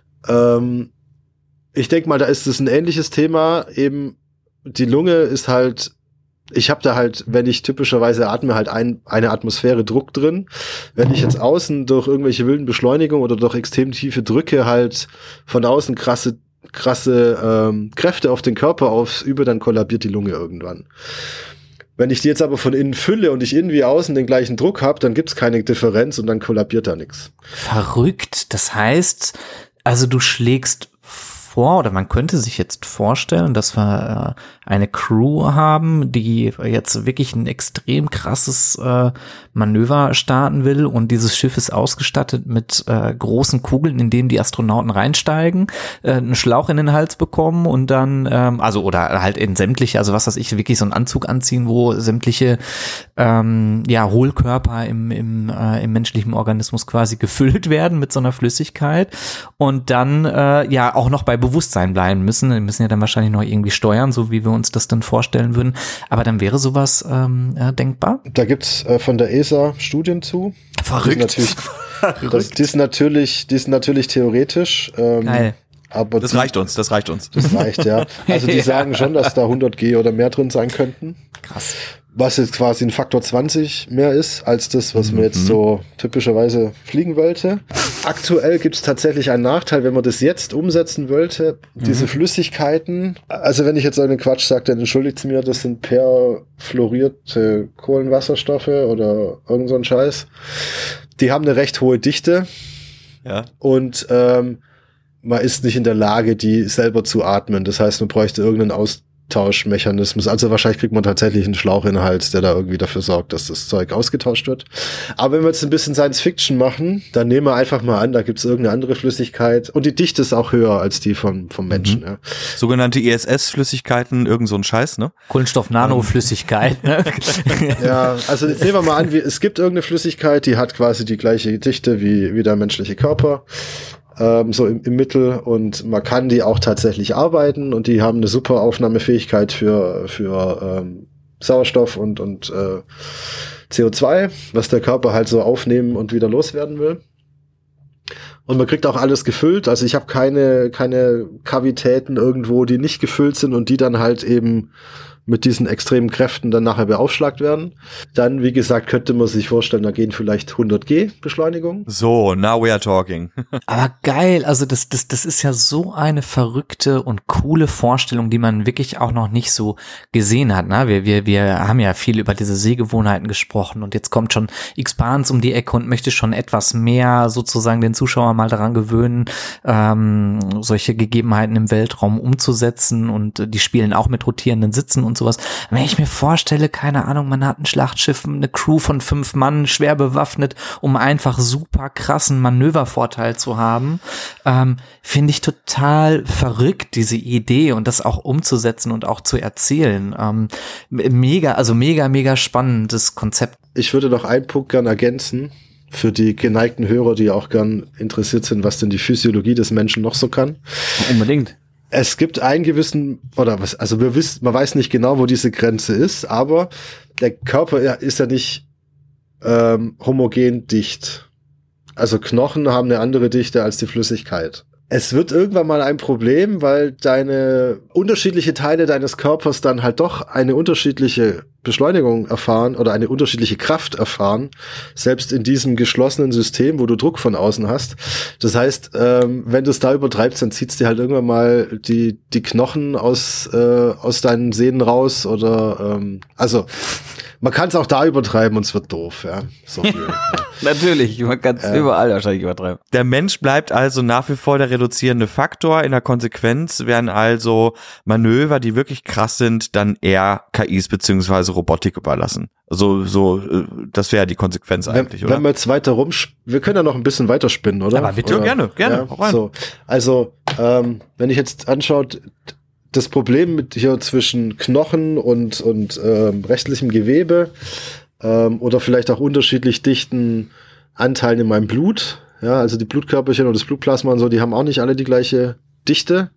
Ähm, ich denke mal, da ist es ein ähnliches Thema. Eben die Lunge ist halt, ich habe da halt, wenn ich typischerweise atme, halt ein, eine Atmosphäre Druck drin. Wenn ich jetzt außen durch irgendwelche wilden Beschleunigungen oder durch extrem tiefe Drücke halt von außen krasse krasse ähm, Kräfte auf den Körper ausübe, dann kollabiert die Lunge irgendwann. Wenn ich die jetzt aber von innen fülle und ich innen wie außen den gleichen Druck habe, dann gibt's keine Differenz und dann kollabiert da nichts. Verrückt. Das heißt, also du schlägst vor, oder man könnte sich jetzt vorstellen, dass wir äh, eine Crew haben, die jetzt wirklich ein extrem krasses äh, Manöver starten will, und dieses Schiff ist ausgestattet mit äh, großen Kugeln, in denen die Astronauten reinsteigen, äh, einen Schlauch in den Hals bekommen und dann, ähm, also oder halt in sämtliche, also was weiß ich, wirklich so einen Anzug anziehen, wo sämtliche ähm, ja Hohlkörper im, im, äh, im menschlichen Organismus quasi gefüllt werden mit so einer Flüssigkeit und dann äh, ja auch noch bei Bewusstsein bleiben müssen. Wir müssen ja dann wahrscheinlich noch irgendwie steuern, so wie wir uns das dann vorstellen würden. Aber dann wäre sowas ähm, äh, denkbar? Da gibt's äh, von der E S A Studien zu. Verrückt. Die sind natürlich, das, die sind natürlich, die sind natürlich theoretisch. Ähm, Geil. Aber Das die, reicht uns, das reicht uns. Das reicht, ja. Also die Ja. sagen schon, dass da hundert G oder mehr drin sein könnten. Krass. Was jetzt quasi ein Faktor zwanzig mehr ist, als das, was man jetzt so typischerweise fliegen wollte. Aktuell gibt es tatsächlich einen Nachteil, wenn man das jetzt umsetzen wollte. Diese Flüssigkeiten, also wenn ich jetzt einen Quatsch sage, dann entschuldigt mir, das sind perfluorierte Kohlenwasserstoffe oder irgend so ein Scheiß. die haben eine recht hohe Dichte. Ja. Und ähm, man ist nicht in der Lage, die selber zu atmen. Das heißt, man bräuchte irgendeinen Austauschmechanismus. Also wahrscheinlich kriegt man tatsächlich einen Schlauch in den Hals, der da irgendwie dafür sorgt, dass das Zeug ausgetauscht wird. Aber wenn wir jetzt ein bisschen Science-Fiction machen, dann nehmen wir einfach mal an, da gibt es irgendeine andere Flüssigkeit. Und die Dichte ist auch höher als die vom, vom Menschen. Mhm. Ja. Sogenannte I S S-Flüssigkeiten, irgend so ein Scheiß, ne? Kohlenstoff-Nanoflüssigkeit. Ne? Ja, also jetzt nehmen wir mal an, wie, es gibt irgendeine Flüssigkeit, die hat quasi die gleiche Dichte wie, wie der menschliche Körper. Ähm, so im, im Mittel, und man kann die auch tatsächlich arbeiten, und die haben eine super Aufnahmefähigkeit für für ähm, Sauerstoff und und äh, C O zwei, was der Körper halt so aufnehmen und wieder loswerden will. Und man kriegt auch alles gefüllt, also ich habe keine keine Kavitäten irgendwo, die nicht gefüllt sind und die dann halt eben mit diesen extremen Kräften dann nachher beaufschlagt werden. Dann, wie gesagt, könnte man sich vorstellen, da gehen vielleicht hundert G Beschleunigung. So, now we are talking. Aber geil, also das, das, das ist ja so eine verrückte und coole Vorstellung, die man wirklich auch noch nicht so gesehen hat. Ne? Wir, wir, wir haben ja viel über diese Sehgewohnheiten gesprochen, und jetzt kommt schon X-Bahns um die Ecke und möchte schon etwas mehr sozusagen den Zuschauer mal daran gewöhnen, ähm, solche Gegebenheiten im Weltraum umzusetzen, und die spielen auch mit rotierenden Sitzen und sowas. Wenn ich mir vorstelle, keine Ahnung, man hat ein Schlachtschiff, eine Crew von fünf Mann, schwer bewaffnet, um einfach super krassen Manövervorteil zu haben, ähm, finde ich total verrückt, diese Idee, und das auch umzusetzen und auch zu erzählen. Ähm, mega, also mega, mega spannendes Konzept. Ich würde noch einen Punkt gern ergänzen für die geneigten Hörer, die auch gern interessiert sind, was denn die Physiologie des Menschen noch so kann. Unbedingt. Es gibt einen gewissen, oder was, also wir wissen, man weiß nicht genau, wo diese Grenze ist, aber der Körper ist ja nicht ähm, homogen dicht. Also Knochen haben eine andere Dichte als die Flüssigkeit. Es wird irgendwann mal ein Problem, weil deine unterschiedliche Teile deines Körpers dann halt doch eine unterschiedliche Beschleunigung erfahren oder eine unterschiedliche Kraft erfahren, selbst in diesem geschlossenen System, wo du Druck von außen hast. Das heißt, ähm, wenn du es da übertreibst, dann zieht's dir halt irgendwann mal die die Knochen aus äh, aus deinen Sehnen raus, oder ähm, also man kann es auch da übertreiben und es wird doof, ja. So viel. Ja. Natürlich, man kann es äh, überall wahrscheinlich übertreiben. Der Mensch bleibt also nach wie vor der reduzierende Faktor. In der Konsequenz werden also Manöver, die wirklich krass sind, dann eher K Is beziehungsweise Robotik überlassen. So, so, das wäre die Konsequenz eigentlich, wenn, oder? Wenn wir jetzt weiter rum, wir können ja noch ein bisschen weiterspinnen, oder? Aber bitte, oder? gerne, gerne. Ja, so. Also, ähm, wenn ich jetzt anschaut, das Problem mit hier zwischen Knochen und und ähm, restlichem Gewebe ähm, oder vielleicht auch unterschiedlich dichten Anteilen in meinem Blut, ja, also die Blutkörperchen und das Blutplasma und so, die haben auch nicht alle die gleiche Dichte.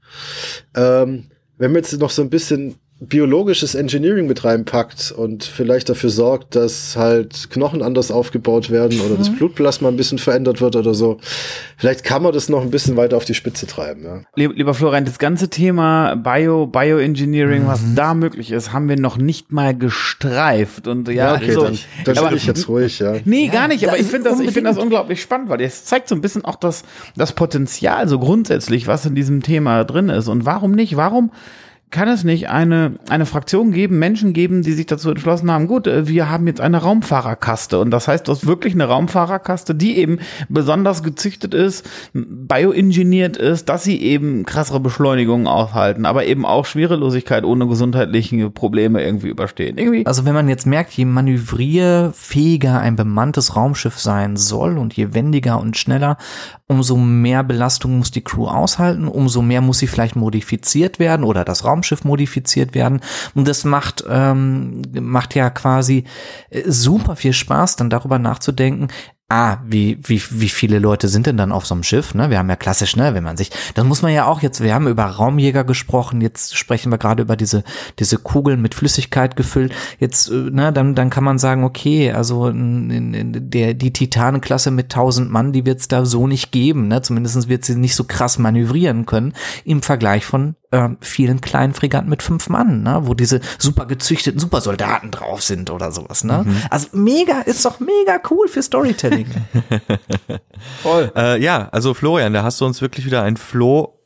Ähm, wenn man jetzt noch so ein bisschen biologisches Engineering mit reinpackt und vielleicht dafür sorgt, dass halt Knochen anders aufgebaut werden oder mhm. das Blutplasma ein bisschen verändert wird oder so, vielleicht kann man das noch ein bisschen weiter auf die Spitze treiben. Ja. Lieber, lieber Florian, das ganze Thema Bio, Bioengineering, mhm. was da möglich ist, haben wir noch nicht mal gestreift. Und ja, ja okay, so, dann, dann aber, bin ich jetzt ruhig, ja. Nee, ja, gar nicht, aber ich finde das, ich unbedingt. finde das unglaublich spannend, weil es zeigt so ein bisschen auch das, das Potenzial so grundsätzlich, was in diesem Thema drin ist. Und warum nicht? Warum kann es nicht eine eine Fraktion geben, Menschen geben, die sich dazu entschlossen haben, gut, wir haben jetzt eine Raumfahrerkaste, und das heißt, du hast wirklich eine Raumfahrerkaste, die eben besonders gezüchtet ist, bioingeniert ist, dass sie eben krassere Beschleunigungen aufhalten, aber eben auch Schwerelosigkeit ohne gesundheitliche Probleme irgendwie überstehen. Irgendwie. Also wenn man jetzt merkt, je manövrierfähiger ein bemanntes Raumschiff sein soll und je wendiger und schneller, umso mehr Belastung muss die Crew aushalten, umso mehr muss sie vielleicht modifiziert werden oder das Raumschiff modifiziert werden. Und das macht ähm, macht ja quasi super viel Spaß, dann darüber nachzudenken, ah, wie, wie, wie viele Leute sind denn dann auf so einem Schiff, ne? Wir haben ja klassisch, ne, wenn man sich, das muss man ja auch jetzt, wir haben über Raumjäger gesprochen, jetzt sprechen wir gerade über diese, diese Kugeln mit Flüssigkeit gefüllt, jetzt, ne, dann, dann kann man sagen, okay, also, in, in der, die Titanenklasse mit tausend Mann, die wird's da so nicht geben, ne? Zumindest wird sie nicht so krass manövrieren können, im Vergleich von äh, vielen kleinen Fregatten mit fünf Mann, ne? Wo diese super gezüchteten Supersoldaten drauf sind oder sowas, ne? Mhm. Also mega, ist doch mega cool für Storytelling. Voll. Äh, ja, also Florian, da hast du uns wirklich wieder ein Floh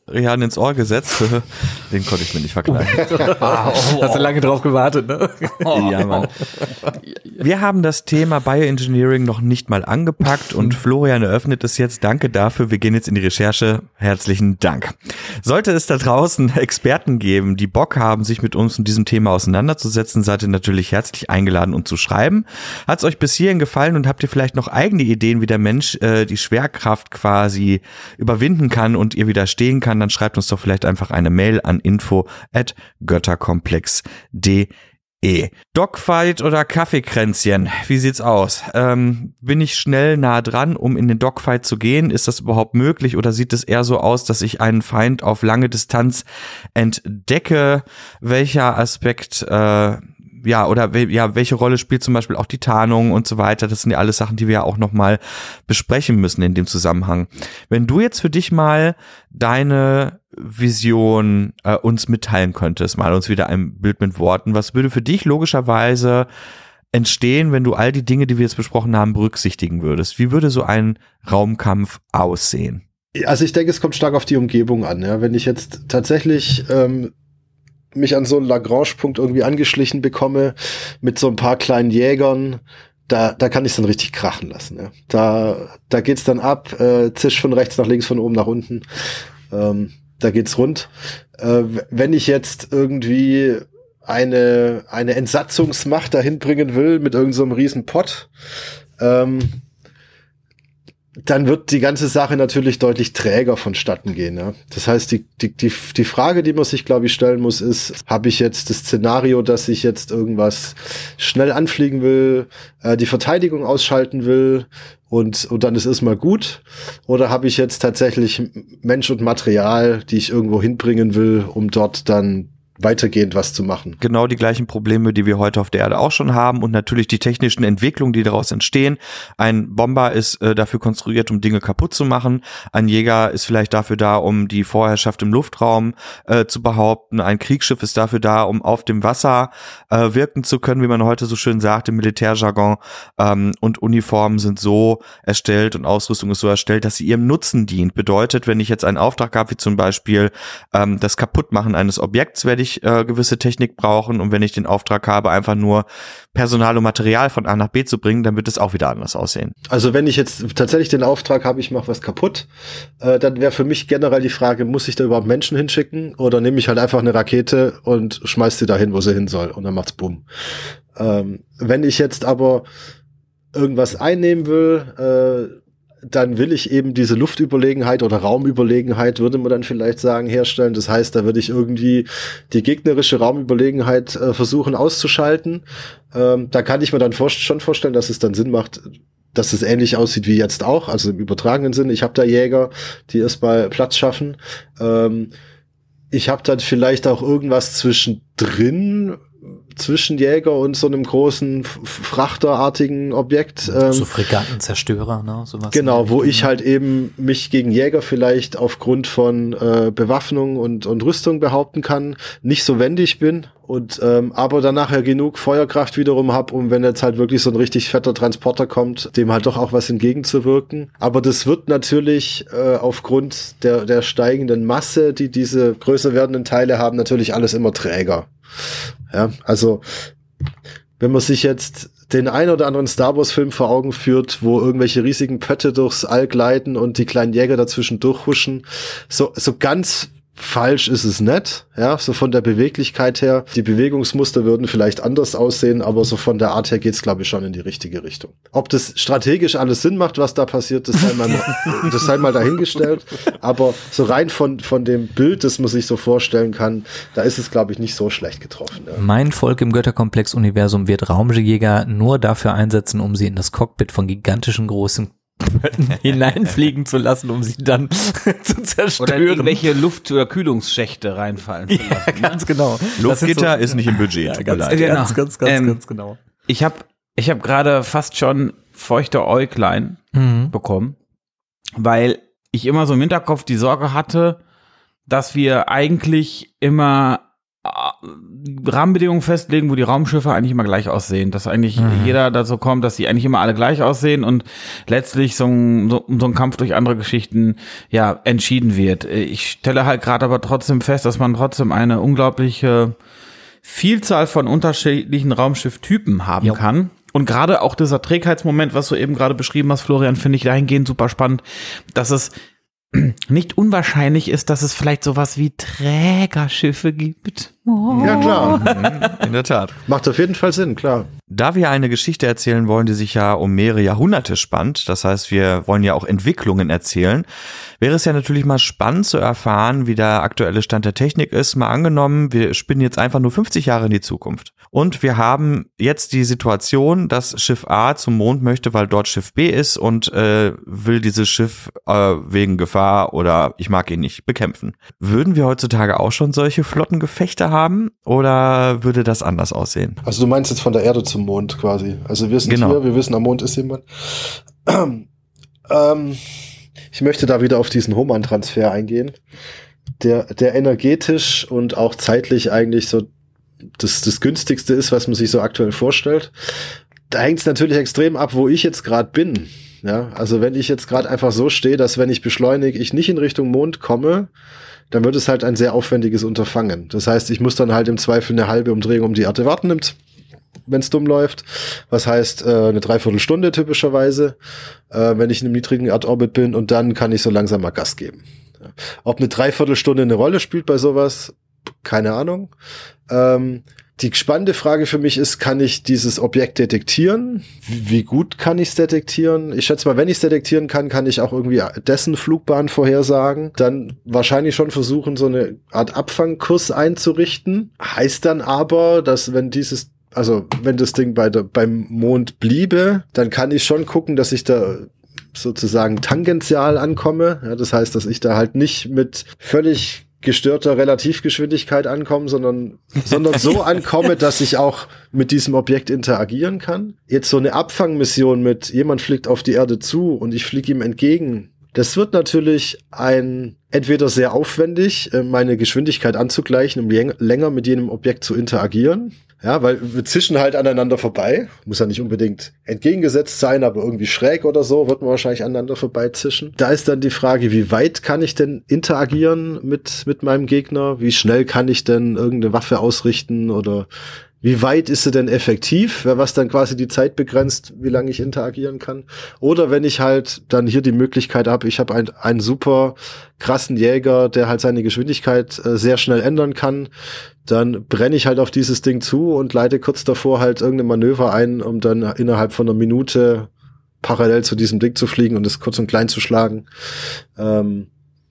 Rian ins Ohr gesetzt. Den konnte ich mir nicht verkleiden. Hast du lange drauf gewartet, ne? Ja, Mann. Wir haben das Thema Bioengineering noch nicht mal angepackt und Florian eröffnet es jetzt. Danke dafür. Wir gehen jetzt in die Recherche. Herzlichen Dank. Sollte es da draußen Experten geben, die Bock haben, sich mit uns in diesem Thema auseinanderzusetzen, seid ihr natürlich herzlich eingeladen, uns zu schreiben. Hat es euch bis hierhin gefallen und habt ihr vielleicht noch eigene Ideen, wie der Mensch äh, die Schwerkraft quasi überwinden kann und ihr widerstehen kann, dann schreibt uns doch vielleicht einfach eine Mail an info at götterkomplex punkt de. Dogfight oder Kaffeekränzchen? Wie sieht's aus? Ähm, bin ich schnell nah dran, um in den Dogfight zu gehen? Ist das überhaupt möglich oder sieht es eher so aus, dass ich einen Feind auf lange Distanz entdecke? Welcher Aspekt äh, ja, oder ja, welche Rolle spielt zum Beispiel auch die Tarnung und so weiter? Das sind ja alles Sachen, die wir ja auch nochmal besprechen müssen in dem Zusammenhang. Wenn du jetzt für dich mal deine Vision äh, uns mitteilen könntest, mal uns wieder ein Bild mit Worten, was würde für dich logischerweise entstehen, wenn du all die Dinge, die wir jetzt besprochen haben, berücksichtigen würdest? Wie würde so ein Raumkampf aussehen? Also ich denke, es kommt stark auf die Umgebung an. Ja? Wenn ich jetzt tatsächlich ähm, mich an so einen Lagrange-Punkt irgendwie angeschlichen bekomme, mit so ein paar kleinen Jägern, da, da kann ich es dann richtig krachen lassen. Ja. Da, da geht's dann ab, äh, zisch von rechts nach links, von oben nach unten. Ähm, da geht's rund. Äh, wenn ich jetzt irgendwie eine, eine Entsatzungsmacht dahin bringen will, mit irgendeinem so riesen Pott, ähm, dann wird die ganze Sache natürlich deutlich träger vonstatten gehen. Ja? Das heißt, die, die, die, die Frage, die man sich, glaube ich, stellen muss, ist, habe ich jetzt das Szenario, dass ich jetzt irgendwas schnell anfliegen will, äh, die Verteidigung ausschalten will und, und dann ist erstmal gut? Oder habe ich jetzt tatsächlich Mensch und Material, die ich irgendwo hinbringen will, um dort dann weitergehend was zu machen? Genau die gleichen Probleme, die wir heute auf der Erde auch schon haben und natürlich die technischen Entwicklungen, die daraus entstehen. Ein Bomber ist äh, dafür konstruiert, um Dinge kaputt zu machen. Ein Jäger ist vielleicht dafür da, um die Vorherrschaft im Luftraum äh, zu behaupten. Ein Kriegsschiff ist dafür da, um auf dem Wasser äh, wirken zu können, wie man heute so schön sagt im Militärjargon. Ähm, und Uniformen sind so erstellt und Ausrüstung ist so erstellt, dass sie ihrem Nutzen dient. Bedeutet, wenn ich jetzt einen Auftrag habe, wie zum Beispiel ähm, das Kaputtmachen eines Objekts, werde ich Äh, gewisse Technik brauchen und wenn ich den Auftrag habe, einfach nur Personal und Material von A nach B zu bringen, dann wird es auch wieder anders aussehen. Also wenn ich jetzt tatsächlich den Auftrag habe, ich mache was kaputt, äh, dann wäre für mich generell die Frage, muss ich da überhaupt Menschen hinschicken oder nehme ich halt einfach eine Rakete und schmeiß sie dahin, wo sie hin soll und dann macht's bumm. Ähm, wenn ich jetzt aber irgendwas einnehmen will, äh, dann will ich eben diese Luftüberlegenheit oder Raumüberlegenheit, würde man dann vielleicht sagen, herstellen. Das heißt, da würde ich irgendwie die gegnerische Raumüberlegenheit äh, versuchen auszuschalten. Ähm, da kann ich mir dann vor- schon vorstellen, dass es dann Sinn macht, dass es ähnlich aussieht wie jetzt auch, also im übertragenen Sinne. Ich habe da Jäger, die erstmal Platz schaffen. Ähm, ich habe dann vielleicht auch irgendwas zwischendrin, zwischen Jäger und so einem großen frachterartigen Objekt. Ähm, so Fregattenzerstörer, ne? Sowas. Genau, wo ich halt eben mich gegen Jäger vielleicht aufgrund von äh, Bewaffnung und, und Rüstung behaupten kann, nicht so wendig bin und ähm, aber dann nachher genug Feuerkraft wiederum hab, um wenn jetzt halt wirklich so ein richtig fetter Transporter kommt, dem halt doch auch was entgegenzuwirken. Aber das wird natürlich äh, aufgrund der, der steigenden Masse, die diese größer werdenden Teile haben, natürlich alles immer träger. Ja, also wenn man sich jetzt den ein oder anderen Star Wars Film vor Augen führt, wo irgendwelche riesigen Pötte durchs All gleiten und die kleinen Jäger dazwischen durchhuschen, so so ganz falsch ist es nicht, ja, so von der Beweglichkeit her. Die Bewegungsmuster würden vielleicht anders aussehen, aber so von der Art her geht's, glaube ich, schon in die richtige Richtung. Ob das strategisch alles Sinn macht, was da passiert, das sei mal, das sei mal dahingestellt. Aber so rein von, von dem Bild, das man sich so vorstellen kann, da ist es, glaube ich, nicht so schlecht getroffen. Ja. Mein Volk im Götterkomplex-Universum wird Raumjäger nur dafür einsetzen, um sie in das Cockpit von gigantischen großen hineinfliegen zu lassen, um sie dann zu zerstören. Oder irgendwelche Luft- oder Kühlungsschächte reinfallen zu lassen. Ja, ganz ne? genau. Luftgitter so, ist nicht im Budget. Ja, tut ganz, mir leid. genau. ganz, ganz, ganz, ähm, ganz genau. Ich habe ich hab gerade fast schon feuchte Äuglein Mhm. bekommen, weil ich immer so im Hinterkopf die Sorge hatte, dass wir eigentlich immer Rahmenbedingungen festlegen, wo die Raumschiffe eigentlich immer gleich aussehen, dass eigentlich mhm. jeder dazu kommt, dass sie eigentlich immer alle gleich aussehen und letztlich so ein, so, so ein Kampf durch andere Geschichten ja entschieden wird. Ich stelle halt gerade aber trotzdem fest, dass man trotzdem eine unglaubliche Vielzahl von unterschiedlichen Raumschifftypen haben jo. kann. Und gerade auch dieser Trägheitsmoment, was du eben gerade beschrieben hast, Florian, finde ich dahingehend super spannend, dass es nicht unwahrscheinlich ist, dass es vielleicht sowas wie Trägerschiffe gibt. Oh. Ja, klar. In der Tat. Macht auf jeden Fall Sinn, klar. Da wir eine Geschichte erzählen wollen, die sich ja um mehrere Jahrhunderte spannt, das heißt, wir wollen ja auch Entwicklungen erzählen, wäre es ja natürlich mal spannend zu erfahren, wie der aktuelle Stand der Technik ist. Mal angenommen, wir spinnen jetzt einfach nur fünfzig Jahre in die Zukunft. Und wir haben jetzt die Situation, dass Schiff A zum Mond möchte, weil dort Schiff B ist und äh, will dieses Schiff äh, wegen Gefahr oder ich mag ihn nicht bekämpfen. Würden wir heutzutage auch schon solche Flottengefechte haben oder würde das anders aussehen? Also du meinst jetzt von der Erde zum Mond quasi. Also wir sind genau. hier, wir wissen, am Mond ist jemand. ähm, ich möchte da wieder auf diesen Hohmann-Transfer eingehen, der, der energetisch und auch zeitlich eigentlich so das, das günstigste ist, was man sich so aktuell vorstellt. Da hängt es natürlich extrem ab, wo ich jetzt gerade bin. Ja, also wenn ich jetzt gerade einfach so stehe, dass wenn ich beschleunige, ich nicht in Richtung Mond komme, dann wird es halt ein sehr aufwendiges Unterfangen. Das heißt, ich muss dann halt im Zweifel eine halbe Umdrehung um die Erde warten, wenn es dumm läuft. Was heißt äh, eine Dreiviertelstunde typischerweise, äh, wenn ich in einem niedrigen Erdorbit bin, und dann kann ich so langsam mal Gas geben. Ja. Ob eine Dreiviertelstunde eine Rolle spielt bei sowas, keine Ahnung. Ähm, die spannende Frage für mich ist, kann ich dieses Objekt detektieren? Wie, wie gut kann ich es detektieren? Ich schätze mal, wenn ich es detektieren kann, kann ich auch irgendwie dessen Flugbahn vorhersagen. Dann wahrscheinlich schon versuchen, so eine Art Abfangkurs einzurichten. Heißt dann aber, dass wenn dieses, also wenn das Ding bei der, beim Mond bliebe, dann kann ich schon gucken, dass ich da sozusagen tangential ankomme. Ja, das heißt, dass ich da halt nicht mit völlig gestörter Relativgeschwindigkeit ankommen, sondern, sondern so ankomme, dass ich auch mit diesem Objekt interagieren kann. Jetzt so eine Abfangmission mit jemand fliegt auf die Erde zu und ich fliege ihm entgegen. Das wird natürlich ein, entweder sehr aufwendig, meine Geschwindigkeit anzugleichen, um länger mit jenem Objekt zu interagieren. Ja, weil wir zischen halt aneinander vorbei. Muss ja nicht unbedingt entgegengesetzt sein, aber irgendwie schräg oder so wird man wahrscheinlich aneinander vorbei zischen. Da ist dann die Frage, wie weit kann ich denn interagieren mit, mit meinem Gegner? Wie schnell kann ich denn irgendeine Waffe ausrichten oder wie weit ist sie denn effektiv, was dann quasi die Zeit begrenzt, wie lange ich interagieren kann? Oder wenn ich halt dann hier die Möglichkeit habe, ich habe einen, einen super krassen Jäger, der halt seine Geschwindigkeit äh, sehr schnell ändern kann, dann brenne ich halt auf dieses Ding zu und leite kurz davor halt irgendein Manöver ein, um dann innerhalb von einer Minute parallel zu diesem Ding zu fliegen und es kurz und klein zu schlagen. Ähm,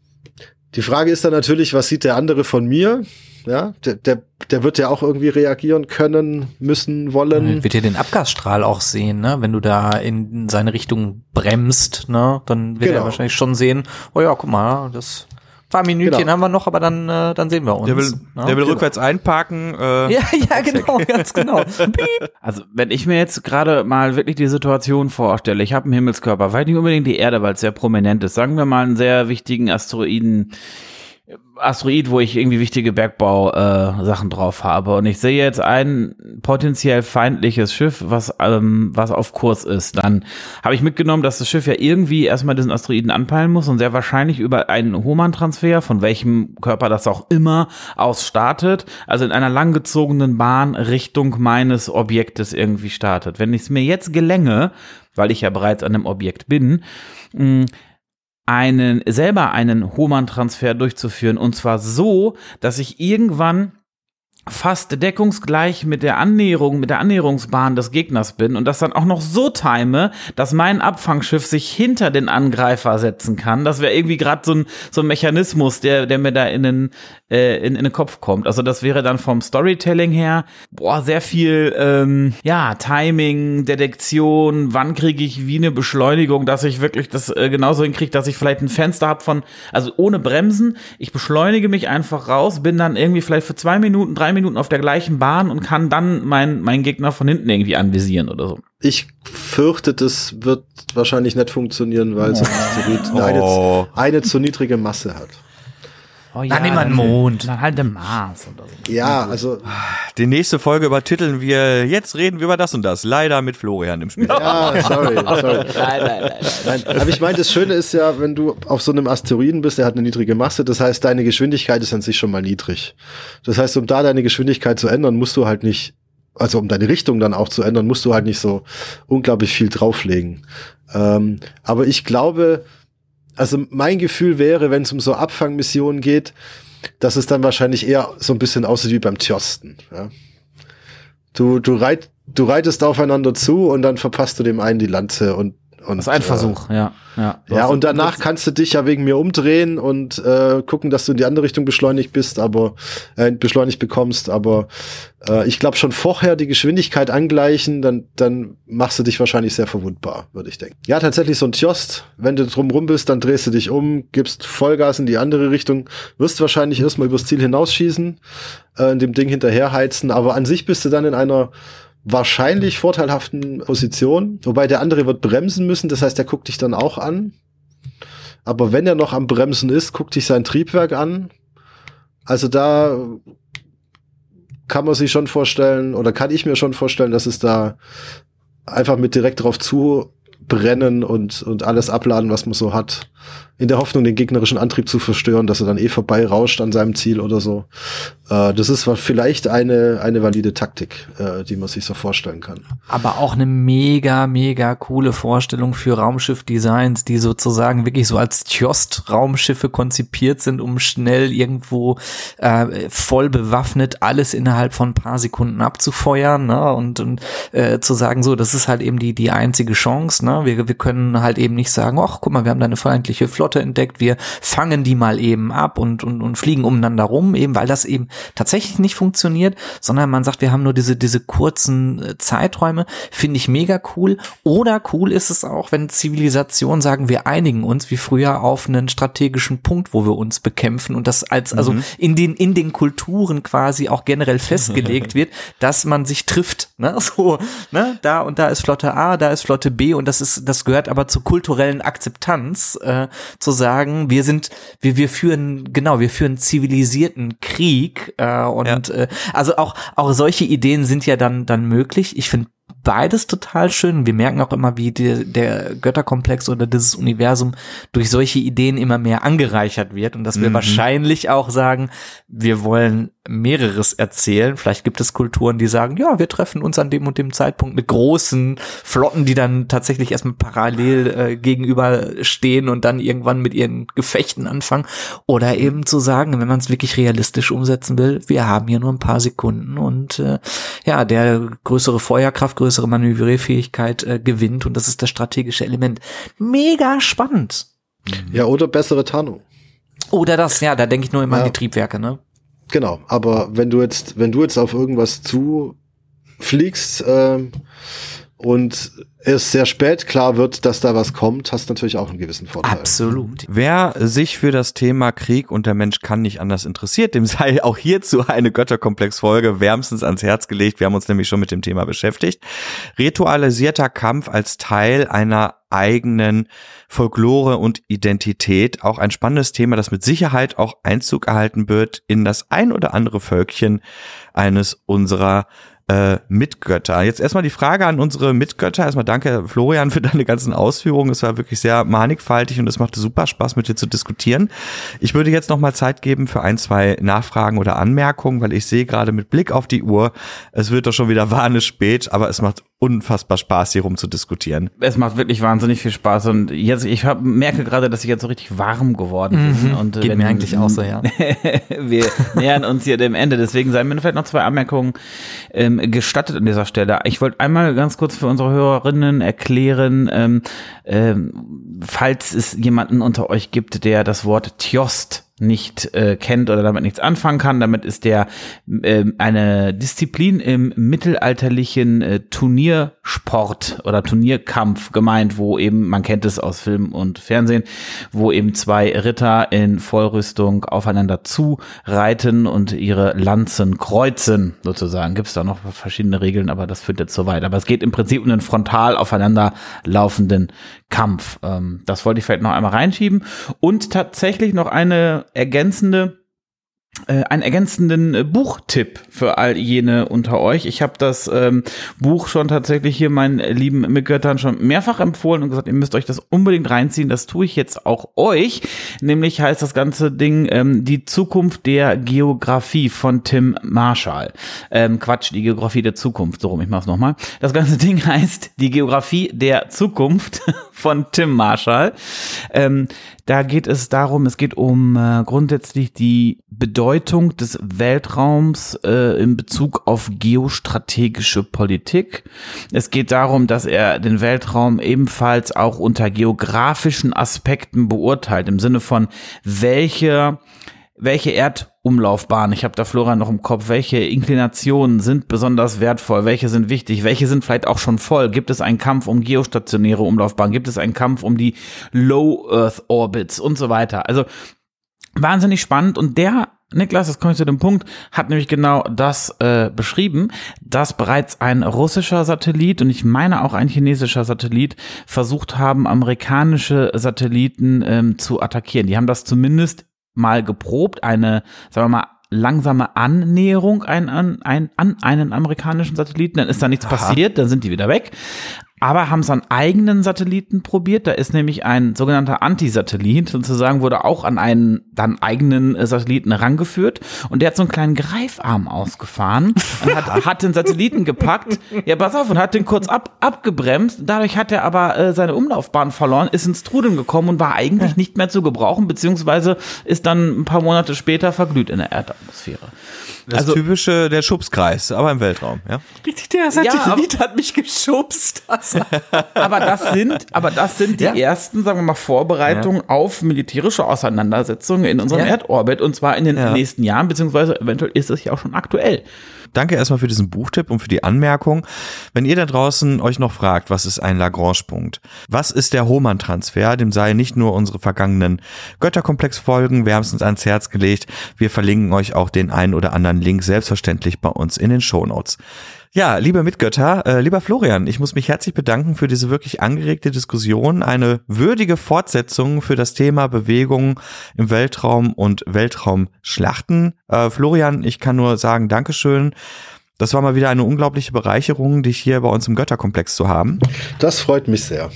die Frage ist dann natürlich, was sieht der andere von mir? Ja, der, der, der wird ja auch irgendwie reagieren können, müssen, wollen. Wird ja den Abgasstrahl auch sehen, ne? Wenn du da in seine Richtung bremst, ne? Dann wird genau. er wahrscheinlich schon sehen, oh ja, guck mal, das paar Minütchen genau. haben wir noch, aber dann, äh, dann sehen wir uns. Der will, ne? der will genau. rückwärts einparken. Äh, ja, ja, genau, ganz genau. Also wenn ich mir jetzt gerade mal wirklich die Situation vorstelle, ich habe einen Himmelskörper, weil nicht unbedingt die Erde, weil es sehr prominent ist, sagen wir mal einen sehr wichtigen Asteroiden, Asteroid, wo ich irgendwie wichtige Bergbau-Sachen äh, drauf habe und ich sehe jetzt ein potenziell feindliches Schiff, was ähm, was auf Kurs ist, dann habe ich mitgenommen, dass das Schiff ja irgendwie erstmal diesen Asteroiden anpeilen muss und sehr wahrscheinlich über einen Hohmann-Transfer, von welchem Körper das auch immer, aus startet, also in einer langgezogenen Bahn Richtung meines Objektes irgendwie startet. Wenn es mir jetzt gelänge, weil ich ja bereits an dem Objekt bin, mh, einen, selber einen Hohmann-Transfer durchzuführen, und zwar so, dass ich irgendwann fast deckungsgleich mit der Annäherung, mit der Annäherungsbahn des Gegners bin und das dann auch noch so time, dass mein Abfangschiff sich hinter den Angreifer setzen kann. Das wäre irgendwie gerade so ein, so ein Mechanismus, der, der mir da in den, äh, in, in den Kopf kommt. Also das wäre dann vom Storytelling her, boah, sehr viel, ähm, ja, Timing, Detektion, wann kriege ich wie eine Beschleunigung, dass ich wirklich das äh, genauso hinkriege, dass ich vielleicht ein Fenster habe von, also ohne Bremsen, ich beschleunige mich einfach raus, bin dann irgendwie vielleicht für zwei Minuten, drei Minuten auf der gleichen Bahn und kann dann meinen mein Gegner von hinten irgendwie anvisieren oder so. Ich fürchte, das wird wahrscheinlich nicht funktionieren, weil oh. so ein Asteroid oh. eine, eine zu niedrige Masse hat. Oh, Dann nehmen wir einen Mond. Dann halt den Mars oder so. Ja, also. Die nächste Folge übertiteln wir, jetzt reden wir über das und das. Leider mit Florian im Spiel. Ja, sorry, sorry. Nein, nein, nein. Nein, aber ich meine, das Schöne ist ja, wenn du auf so einem Asteroiden bist, der hat eine niedrige Masse, das heißt, deine Geschwindigkeit ist an sich schon mal niedrig. Das heißt, um da deine Geschwindigkeit zu ändern, musst du halt nicht, also um deine Richtung dann auch zu ändern, musst du halt nicht so unglaublich viel drauflegen. Ähm, aber ich glaube, also mein Gefühl wäre, wenn es um so Abfangmissionen geht, dass es dann wahrscheinlich eher so ein bisschen aussieht wie beim Tjosten. Ja? Du, du, reit, du reitest aufeinander zu und dann verpasst du dem einen die Lanze und Und, das ist ein Versuch, äh, ja. Ja, ja und danach kannst du dich ja wegen mir umdrehen und äh, gucken, dass du in die andere Richtung beschleunigt bist, aber äh, beschleunigt bekommst. Aber äh, ich glaube schon vorher die Geschwindigkeit angleichen, dann dann machst du dich wahrscheinlich sehr verwundbar, würde ich denken. Ja, tatsächlich so ein Tjost, wenn du drumrum bist, dann drehst du dich um, gibst Vollgas in die andere Richtung, wirst wahrscheinlich erstmal übers Ziel hinausschießen, äh, in dem Ding hinterherheizen, aber an sich bist du dann in einer wahrscheinlich vorteilhaften Position, wobei der andere wird bremsen müssen, das heißt, der guckt dich dann auch an. Aber wenn er noch am Bremsen ist, guckt dich sein Triebwerk an. Also da kann man sich schon vorstellen, oder kann ich mir schon vorstellen, dass es da einfach mit direkt drauf zu brennen und, und alles abladen, was man so hat, in der Hoffnung, den gegnerischen Antrieb zu zerstören, dass er dann eh vorbei rauscht an seinem Ziel oder so. Äh, das ist vielleicht eine, eine valide Taktik, äh, die man sich so vorstellen kann. Aber auch eine mega, mega coole Vorstellung für Raumschiff-Designs, die sozusagen wirklich so als Tjost-Raumschiffe konzipiert sind, um schnell irgendwo äh, voll bewaffnet alles innerhalb von ein paar Sekunden abzufeuern, ne? und, und äh, zu sagen, so, das ist halt eben die, die einzige Chance, ne? Wir, wir können halt eben nicht sagen, ach, guck mal, wir haben da eine feindliche Flotte entdeckt, wir fangen die mal eben ab und, und, und fliegen umeinander rum, eben weil das eben tatsächlich nicht funktioniert, sondern man sagt, wir haben nur diese, diese kurzen äh, Zeiträume, finde ich mega cool. Oder cool ist es auch, wenn Zivilisationen sagen, wir einigen uns wie früher auf einen strategischen Punkt, wo wir uns bekämpfen und das als, also Mhm. in den, in den Kulturen quasi auch generell festgelegt wird, dass man sich trifft, ne, so, ne, da und da ist Flotte A, da ist Flotte B und das ist, das gehört aber zur kulturellen Akzeptanz, äh, zu sagen, wir sind, wir, wir führen, genau, wir führen zivilisierten Krieg, äh, und, ja. äh, also auch, auch solche Ideen sind ja dann, dann möglich. Ich finde beides total schön. Wir merken auch immer, wie die, der Götterkomplex oder dieses Universum durch solche Ideen immer mehr angereichert wird und dass wir mhm. wahrscheinlich auch sagen, wir wollen mehreres erzählen. Vielleicht gibt es Kulturen, die sagen, ja, wir treffen uns an dem und dem Zeitpunkt mit großen Flotten, die dann tatsächlich erstmal parallel äh, gegenüberstehen und dann irgendwann mit ihren Gefechten anfangen. Oder eben zu sagen, wenn man es wirklich realistisch umsetzen will, wir haben hier nur ein paar Sekunden und äh, ja, der größere Feuerkraft, größere Manövrierfähigkeit äh, gewinnt und das ist das strategische Element. Mega spannend. Ja, oder bessere Tarnung. Oder das, ja, da denke ich nur immer ja. an die Triebwerke, ne? Genau, aber wenn du jetzt, wenn du jetzt auf irgendwas zufliegst ähm, und es sehr spät klar wird, dass da was kommt, hast du natürlich auch einen gewissen Vorteil. Absolut. Wer sich für das Thema Krieg und der Mensch kann nicht anders interessiert, dem sei auch hierzu eine Götterkomplex-Folge wärmstens ans Herz gelegt. Wir haben uns nämlich schon mit dem Thema beschäftigt. Ritualisierter Kampf als Teil einer eigenen Folklore und Identität. Auch ein spannendes Thema, das mit Sicherheit auch Einzug erhalten wird in das ein oder andere Völkchen eines unserer Äh, Mitgötter. Jetzt erstmal die Frage an unsere Mitgötter. Erstmal danke, Florian, für deine ganzen Ausführungen. Es war wirklich sehr mannigfaltig und es machte super Spaß, mit dir zu diskutieren. Ich würde jetzt nochmal Zeit geben für ein, zwei Nachfragen oder Anmerkungen, weil ich sehe gerade mit Blick auf die Uhr, es wird doch schon wieder wahnsinnig spät, aber es macht unfassbar Spaß, hier rum zu diskutieren. Es macht wirklich wahnsinnig viel Spaß und jetzt, ich hab, merke gerade, dass ich jetzt so richtig warm geworden bin. Mhm. Und, äh, Geht wenn, mir eigentlich auch so, ja. Wir nähern uns hier dem Ende, deswegen seien mir vielleicht noch zwei Anmerkungen ähm, gestattet an dieser Stelle. Ich wollte einmal ganz kurz für unsere Hörerinnen erklären, ähm, ähm, falls es jemanden unter euch gibt, der das Wort Tjost nicht äh, kennt oder damit nichts anfangen kann. Damit ist der äh, eine Disziplin im mittelalterlichen äh, Turniersport oder Turnierkampf gemeint, wo eben, man kennt es aus Film und Fernsehen, wo eben zwei Ritter in Vollrüstung aufeinander zureiten und ihre Lanzen kreuzen, sozusagen. Gibt es da noch verschiedene Regeln, aber das führt jetzt so weit. Aber es geht im Prinzip um einen frontal aufeinander laufenden Kampf. Ähm, das wollte ich vielleicht noch einmal reinschieben. Und tatsächlich noch eine ergänzende einen ergänzenden äh, Buchtipp für all jene unter euch. Ich habe das ähm, Buch schon tatsächlich hier meinen lieben Mitgöttern schon mehrfach empfohlen und gesagt, ihr müsst euch das unbedingt reinziehen. Das tue ich jetzt auch euch. Nämlich heißt das ganze Ding ähm, Die Zukunft der Geografie von Tim Marshall. Ähm, Quatsch, die Geografie der Zukunft. So rum, ich mach's nochmal. Das ganze Ding heißt Die Geografie der Zukunft von Tim Marshall. Ähm, Da geht es darum, es geht um äh, grundsätzlich die Bedeutung des Weltraums äh, in Bezug auf geostrategische Politik. Es geht darum, dass er den Weltraum ebenfalls auch unter geografischen Aspekten beurteilt, im Sinne von welche welche Erdumlaufbahn, ich habe da Florian noch im Kopf, welche Inklinationen sind besonders wertvoll, welche sind wichtig, welche sind vielleicht auch schon voll, gibt es einen Kampf um geostationäre Umlaufbahnen, gibt es einen Kampf um die Low Earth Orbits und so weiter. Also wahnsinnig spannend und der Niklas, das komme ich zu dem Punkt, hat nämlich genau das äh, beschrieben, dass bereits ein russischer Satellit und ich meine auch ein chinesischer Satellit versucht haben, amerikanische Satelliten ähm, zu attackieren. Die haben das zumindest mal geprobt, eine, sagen wir mal, langsame Annäherung an, an, an, an einen amerikanischen Satelliten, dann ist da nichts Aha. passiert, dann sind die wieder weg. Aber haben es an eigenen Satelliten probiert. Da ist nämlich ein sogenannter Anti-Satellit, sozusagen wurde auch an einen dann eigenen Satelliten rangeführt. Und der hat so einen kleinen Greifarm ausgefahren und hat, hat den Satelliten gepackt. Ja, pass auf, und hat den kurz ab, abgebremst. Dadurch hat er aber äh, seine Umlaufbahn verloren, ist ins Trudeln gekommen und war eigentlich nicht mehr zu gebrauchen, beziehungsweise ist dann ein paar Monate später verglüht in der Erdatmosphäre. Das also, typische, der Schubskreis, aber im Weltraum, ja. Richtig, der Satellit ja, hat mich geschubst. Also. aber das sind, aber das sind die ja. ersten, sagen wir mal, Vorbereitungen ja. auf militärische Auseinandersetzungen in unserem ja. Erdorbit und zwar in den ja. nächsten Jahren, beziehungsweise eventuell ist es ja auch schon aktuell. Danke erstmal für diesen Buchtipp und für die Anmerkung. Wenn ihr da draußen euch noch fragt, was ist ein Lagrange-Punkt? Was ist der Hohmann-Transfer? Dem sei nicht nur unsere vergangenen Götterkomplex-Folgen wärmstens ans Herz gelegt. Wir verlinken euch auch den einen oder anderen Link selbstverständlich bei uns in den Shownotes. Ja, liebe Mitgötter, äh, lieber Florian, ich muss mich herzlich bedanken für diese wirklich angeregte Diskussion, eine würdige Fortsetzung für das Thema Bewegung im Weltraum und Weltraumschlachten. Äh, Florian, ich kann nur sagen, Dankeschön. Das war mal wieder eine unglaubliche Bereicherung, dich hier bei uns im Götterkomplex zu haben. Das freut mich sehr.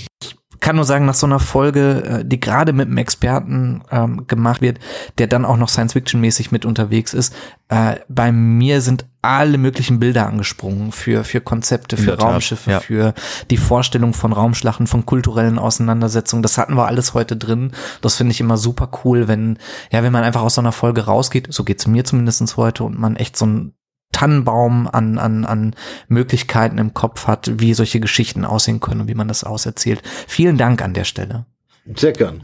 Kann nur sagen, nach so einer Folge, die gerade mit einem Experten ähm, gemacht wird, der dann auch noch Science-Fiction-mäßig mit unterwegs ist, äh, bei mir sind alle möglichen Bilder angesprungen für für Konzepte, für Raumschiffe, ja. für die Vorstellung von Raumschlachten, von kulturellen Auseinandersetzungen. Das hatten wir alles heute drin. Das finde ich immer super cool, wenn ja, wenn man einfach aus so einer Folge rausgeht, so geht's mir zumindest heute, und man echt so ein Tannenbaum an, an, an Möglichkeiten im Kopf hat, wie solche Geschichten aussehen können und wie man das auserzählt. Vielen Dank an der Stelle. Sehr gern.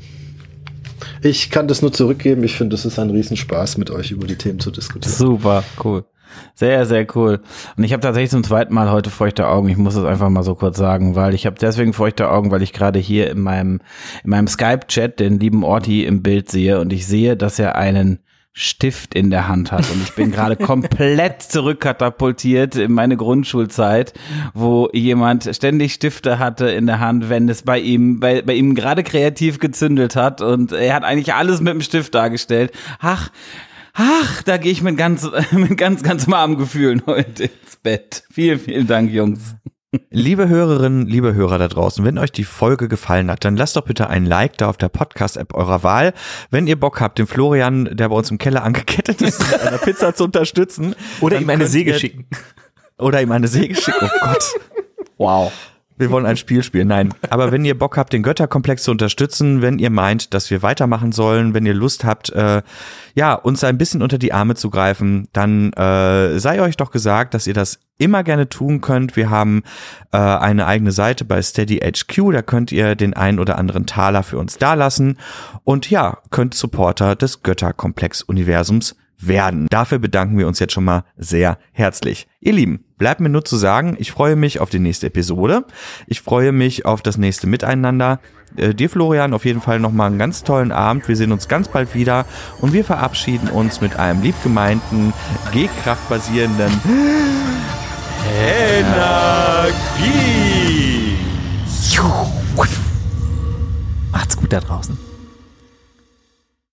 Ich kann das nur zurückgeben. Ich finde, es ist ein Riesenspaß, mit euch über die Themen zu diskutieren. Super, cool. Sehr, sehr cool. Und ich habe tatsächlich zum zweiten Mal heute feuchte Augen. Ich muss es einfach mal so kurz sagen, weil ich habe deswegen feuchte Augen, weil ich gerade hier in meinem, in meinem Skype-Chat den lieben Orti im Bild sehe und ich sehe, dass er einen Stift in der Hand hat und ich bin gerade komplett zurückkatapultiert in meine Grundschulzeit, wo jemand ständig Stifte hatte in der Hand, wenn es bei ihm bei, bei ihm gerade kreativ gezündelt hat und er hat eigentlich alles mit dem Stift dargestellt. Ach, ach, da gehe ich mit ganz mit ganz ganz warmen Gefühlen heute ins Bett. Vielen, vielen Dank, Jungs. Liebe Hörerinnen, liebe Hörer da draußen, wenn euch die Folge gefallen hat, dann lasst doch bitte ein Like da auf der Podcast-App eurer Wahl. Wenn ihr Bock habt, den Florian, der bei uns im Keller angekettet ist, mit einer Pizza zu unterstützen. Oder ihm eine Säge schicken. Oder ihm eine Säge schicken. Oh Gott. Wow. Wir wollen ein Spiel spielen. Nein. Aber wenn ihr Bock habt, den Götterkomplex zu unterstützen, wenn ihr meint, dass wir weitermachen sollen, wenn ihr Lust habt, äh, ja, uns ein bisschen unter die Arme zu greifen, dann äh, sei euch doch gesagt, dass ihr das immer gerne tun könnt. Wir haben äh, eine eigene Seite bei Steady H Q, da könnt ihr den einen oder anderen Taler für uns dalassen und ja, könnt Supporter des Götterkomplex-Universums werden. Dafür bedanken wir uns jetzt schon mal sehr herzlich. Ihr Lieben, bleibt mir nur zu sagen, ich freue mich auf die nächste Episode. Ich freue mich auf das nächste Miteinander. Äh, dir, Florian, auf jeden Fall nochmal einen ganz tollen Abend. Wir sehen uns ganz bald wieder und wir verabschieden uns mit einem liebgemeinten, G-Kraft basierenden Energie. Macht's gut da draußen.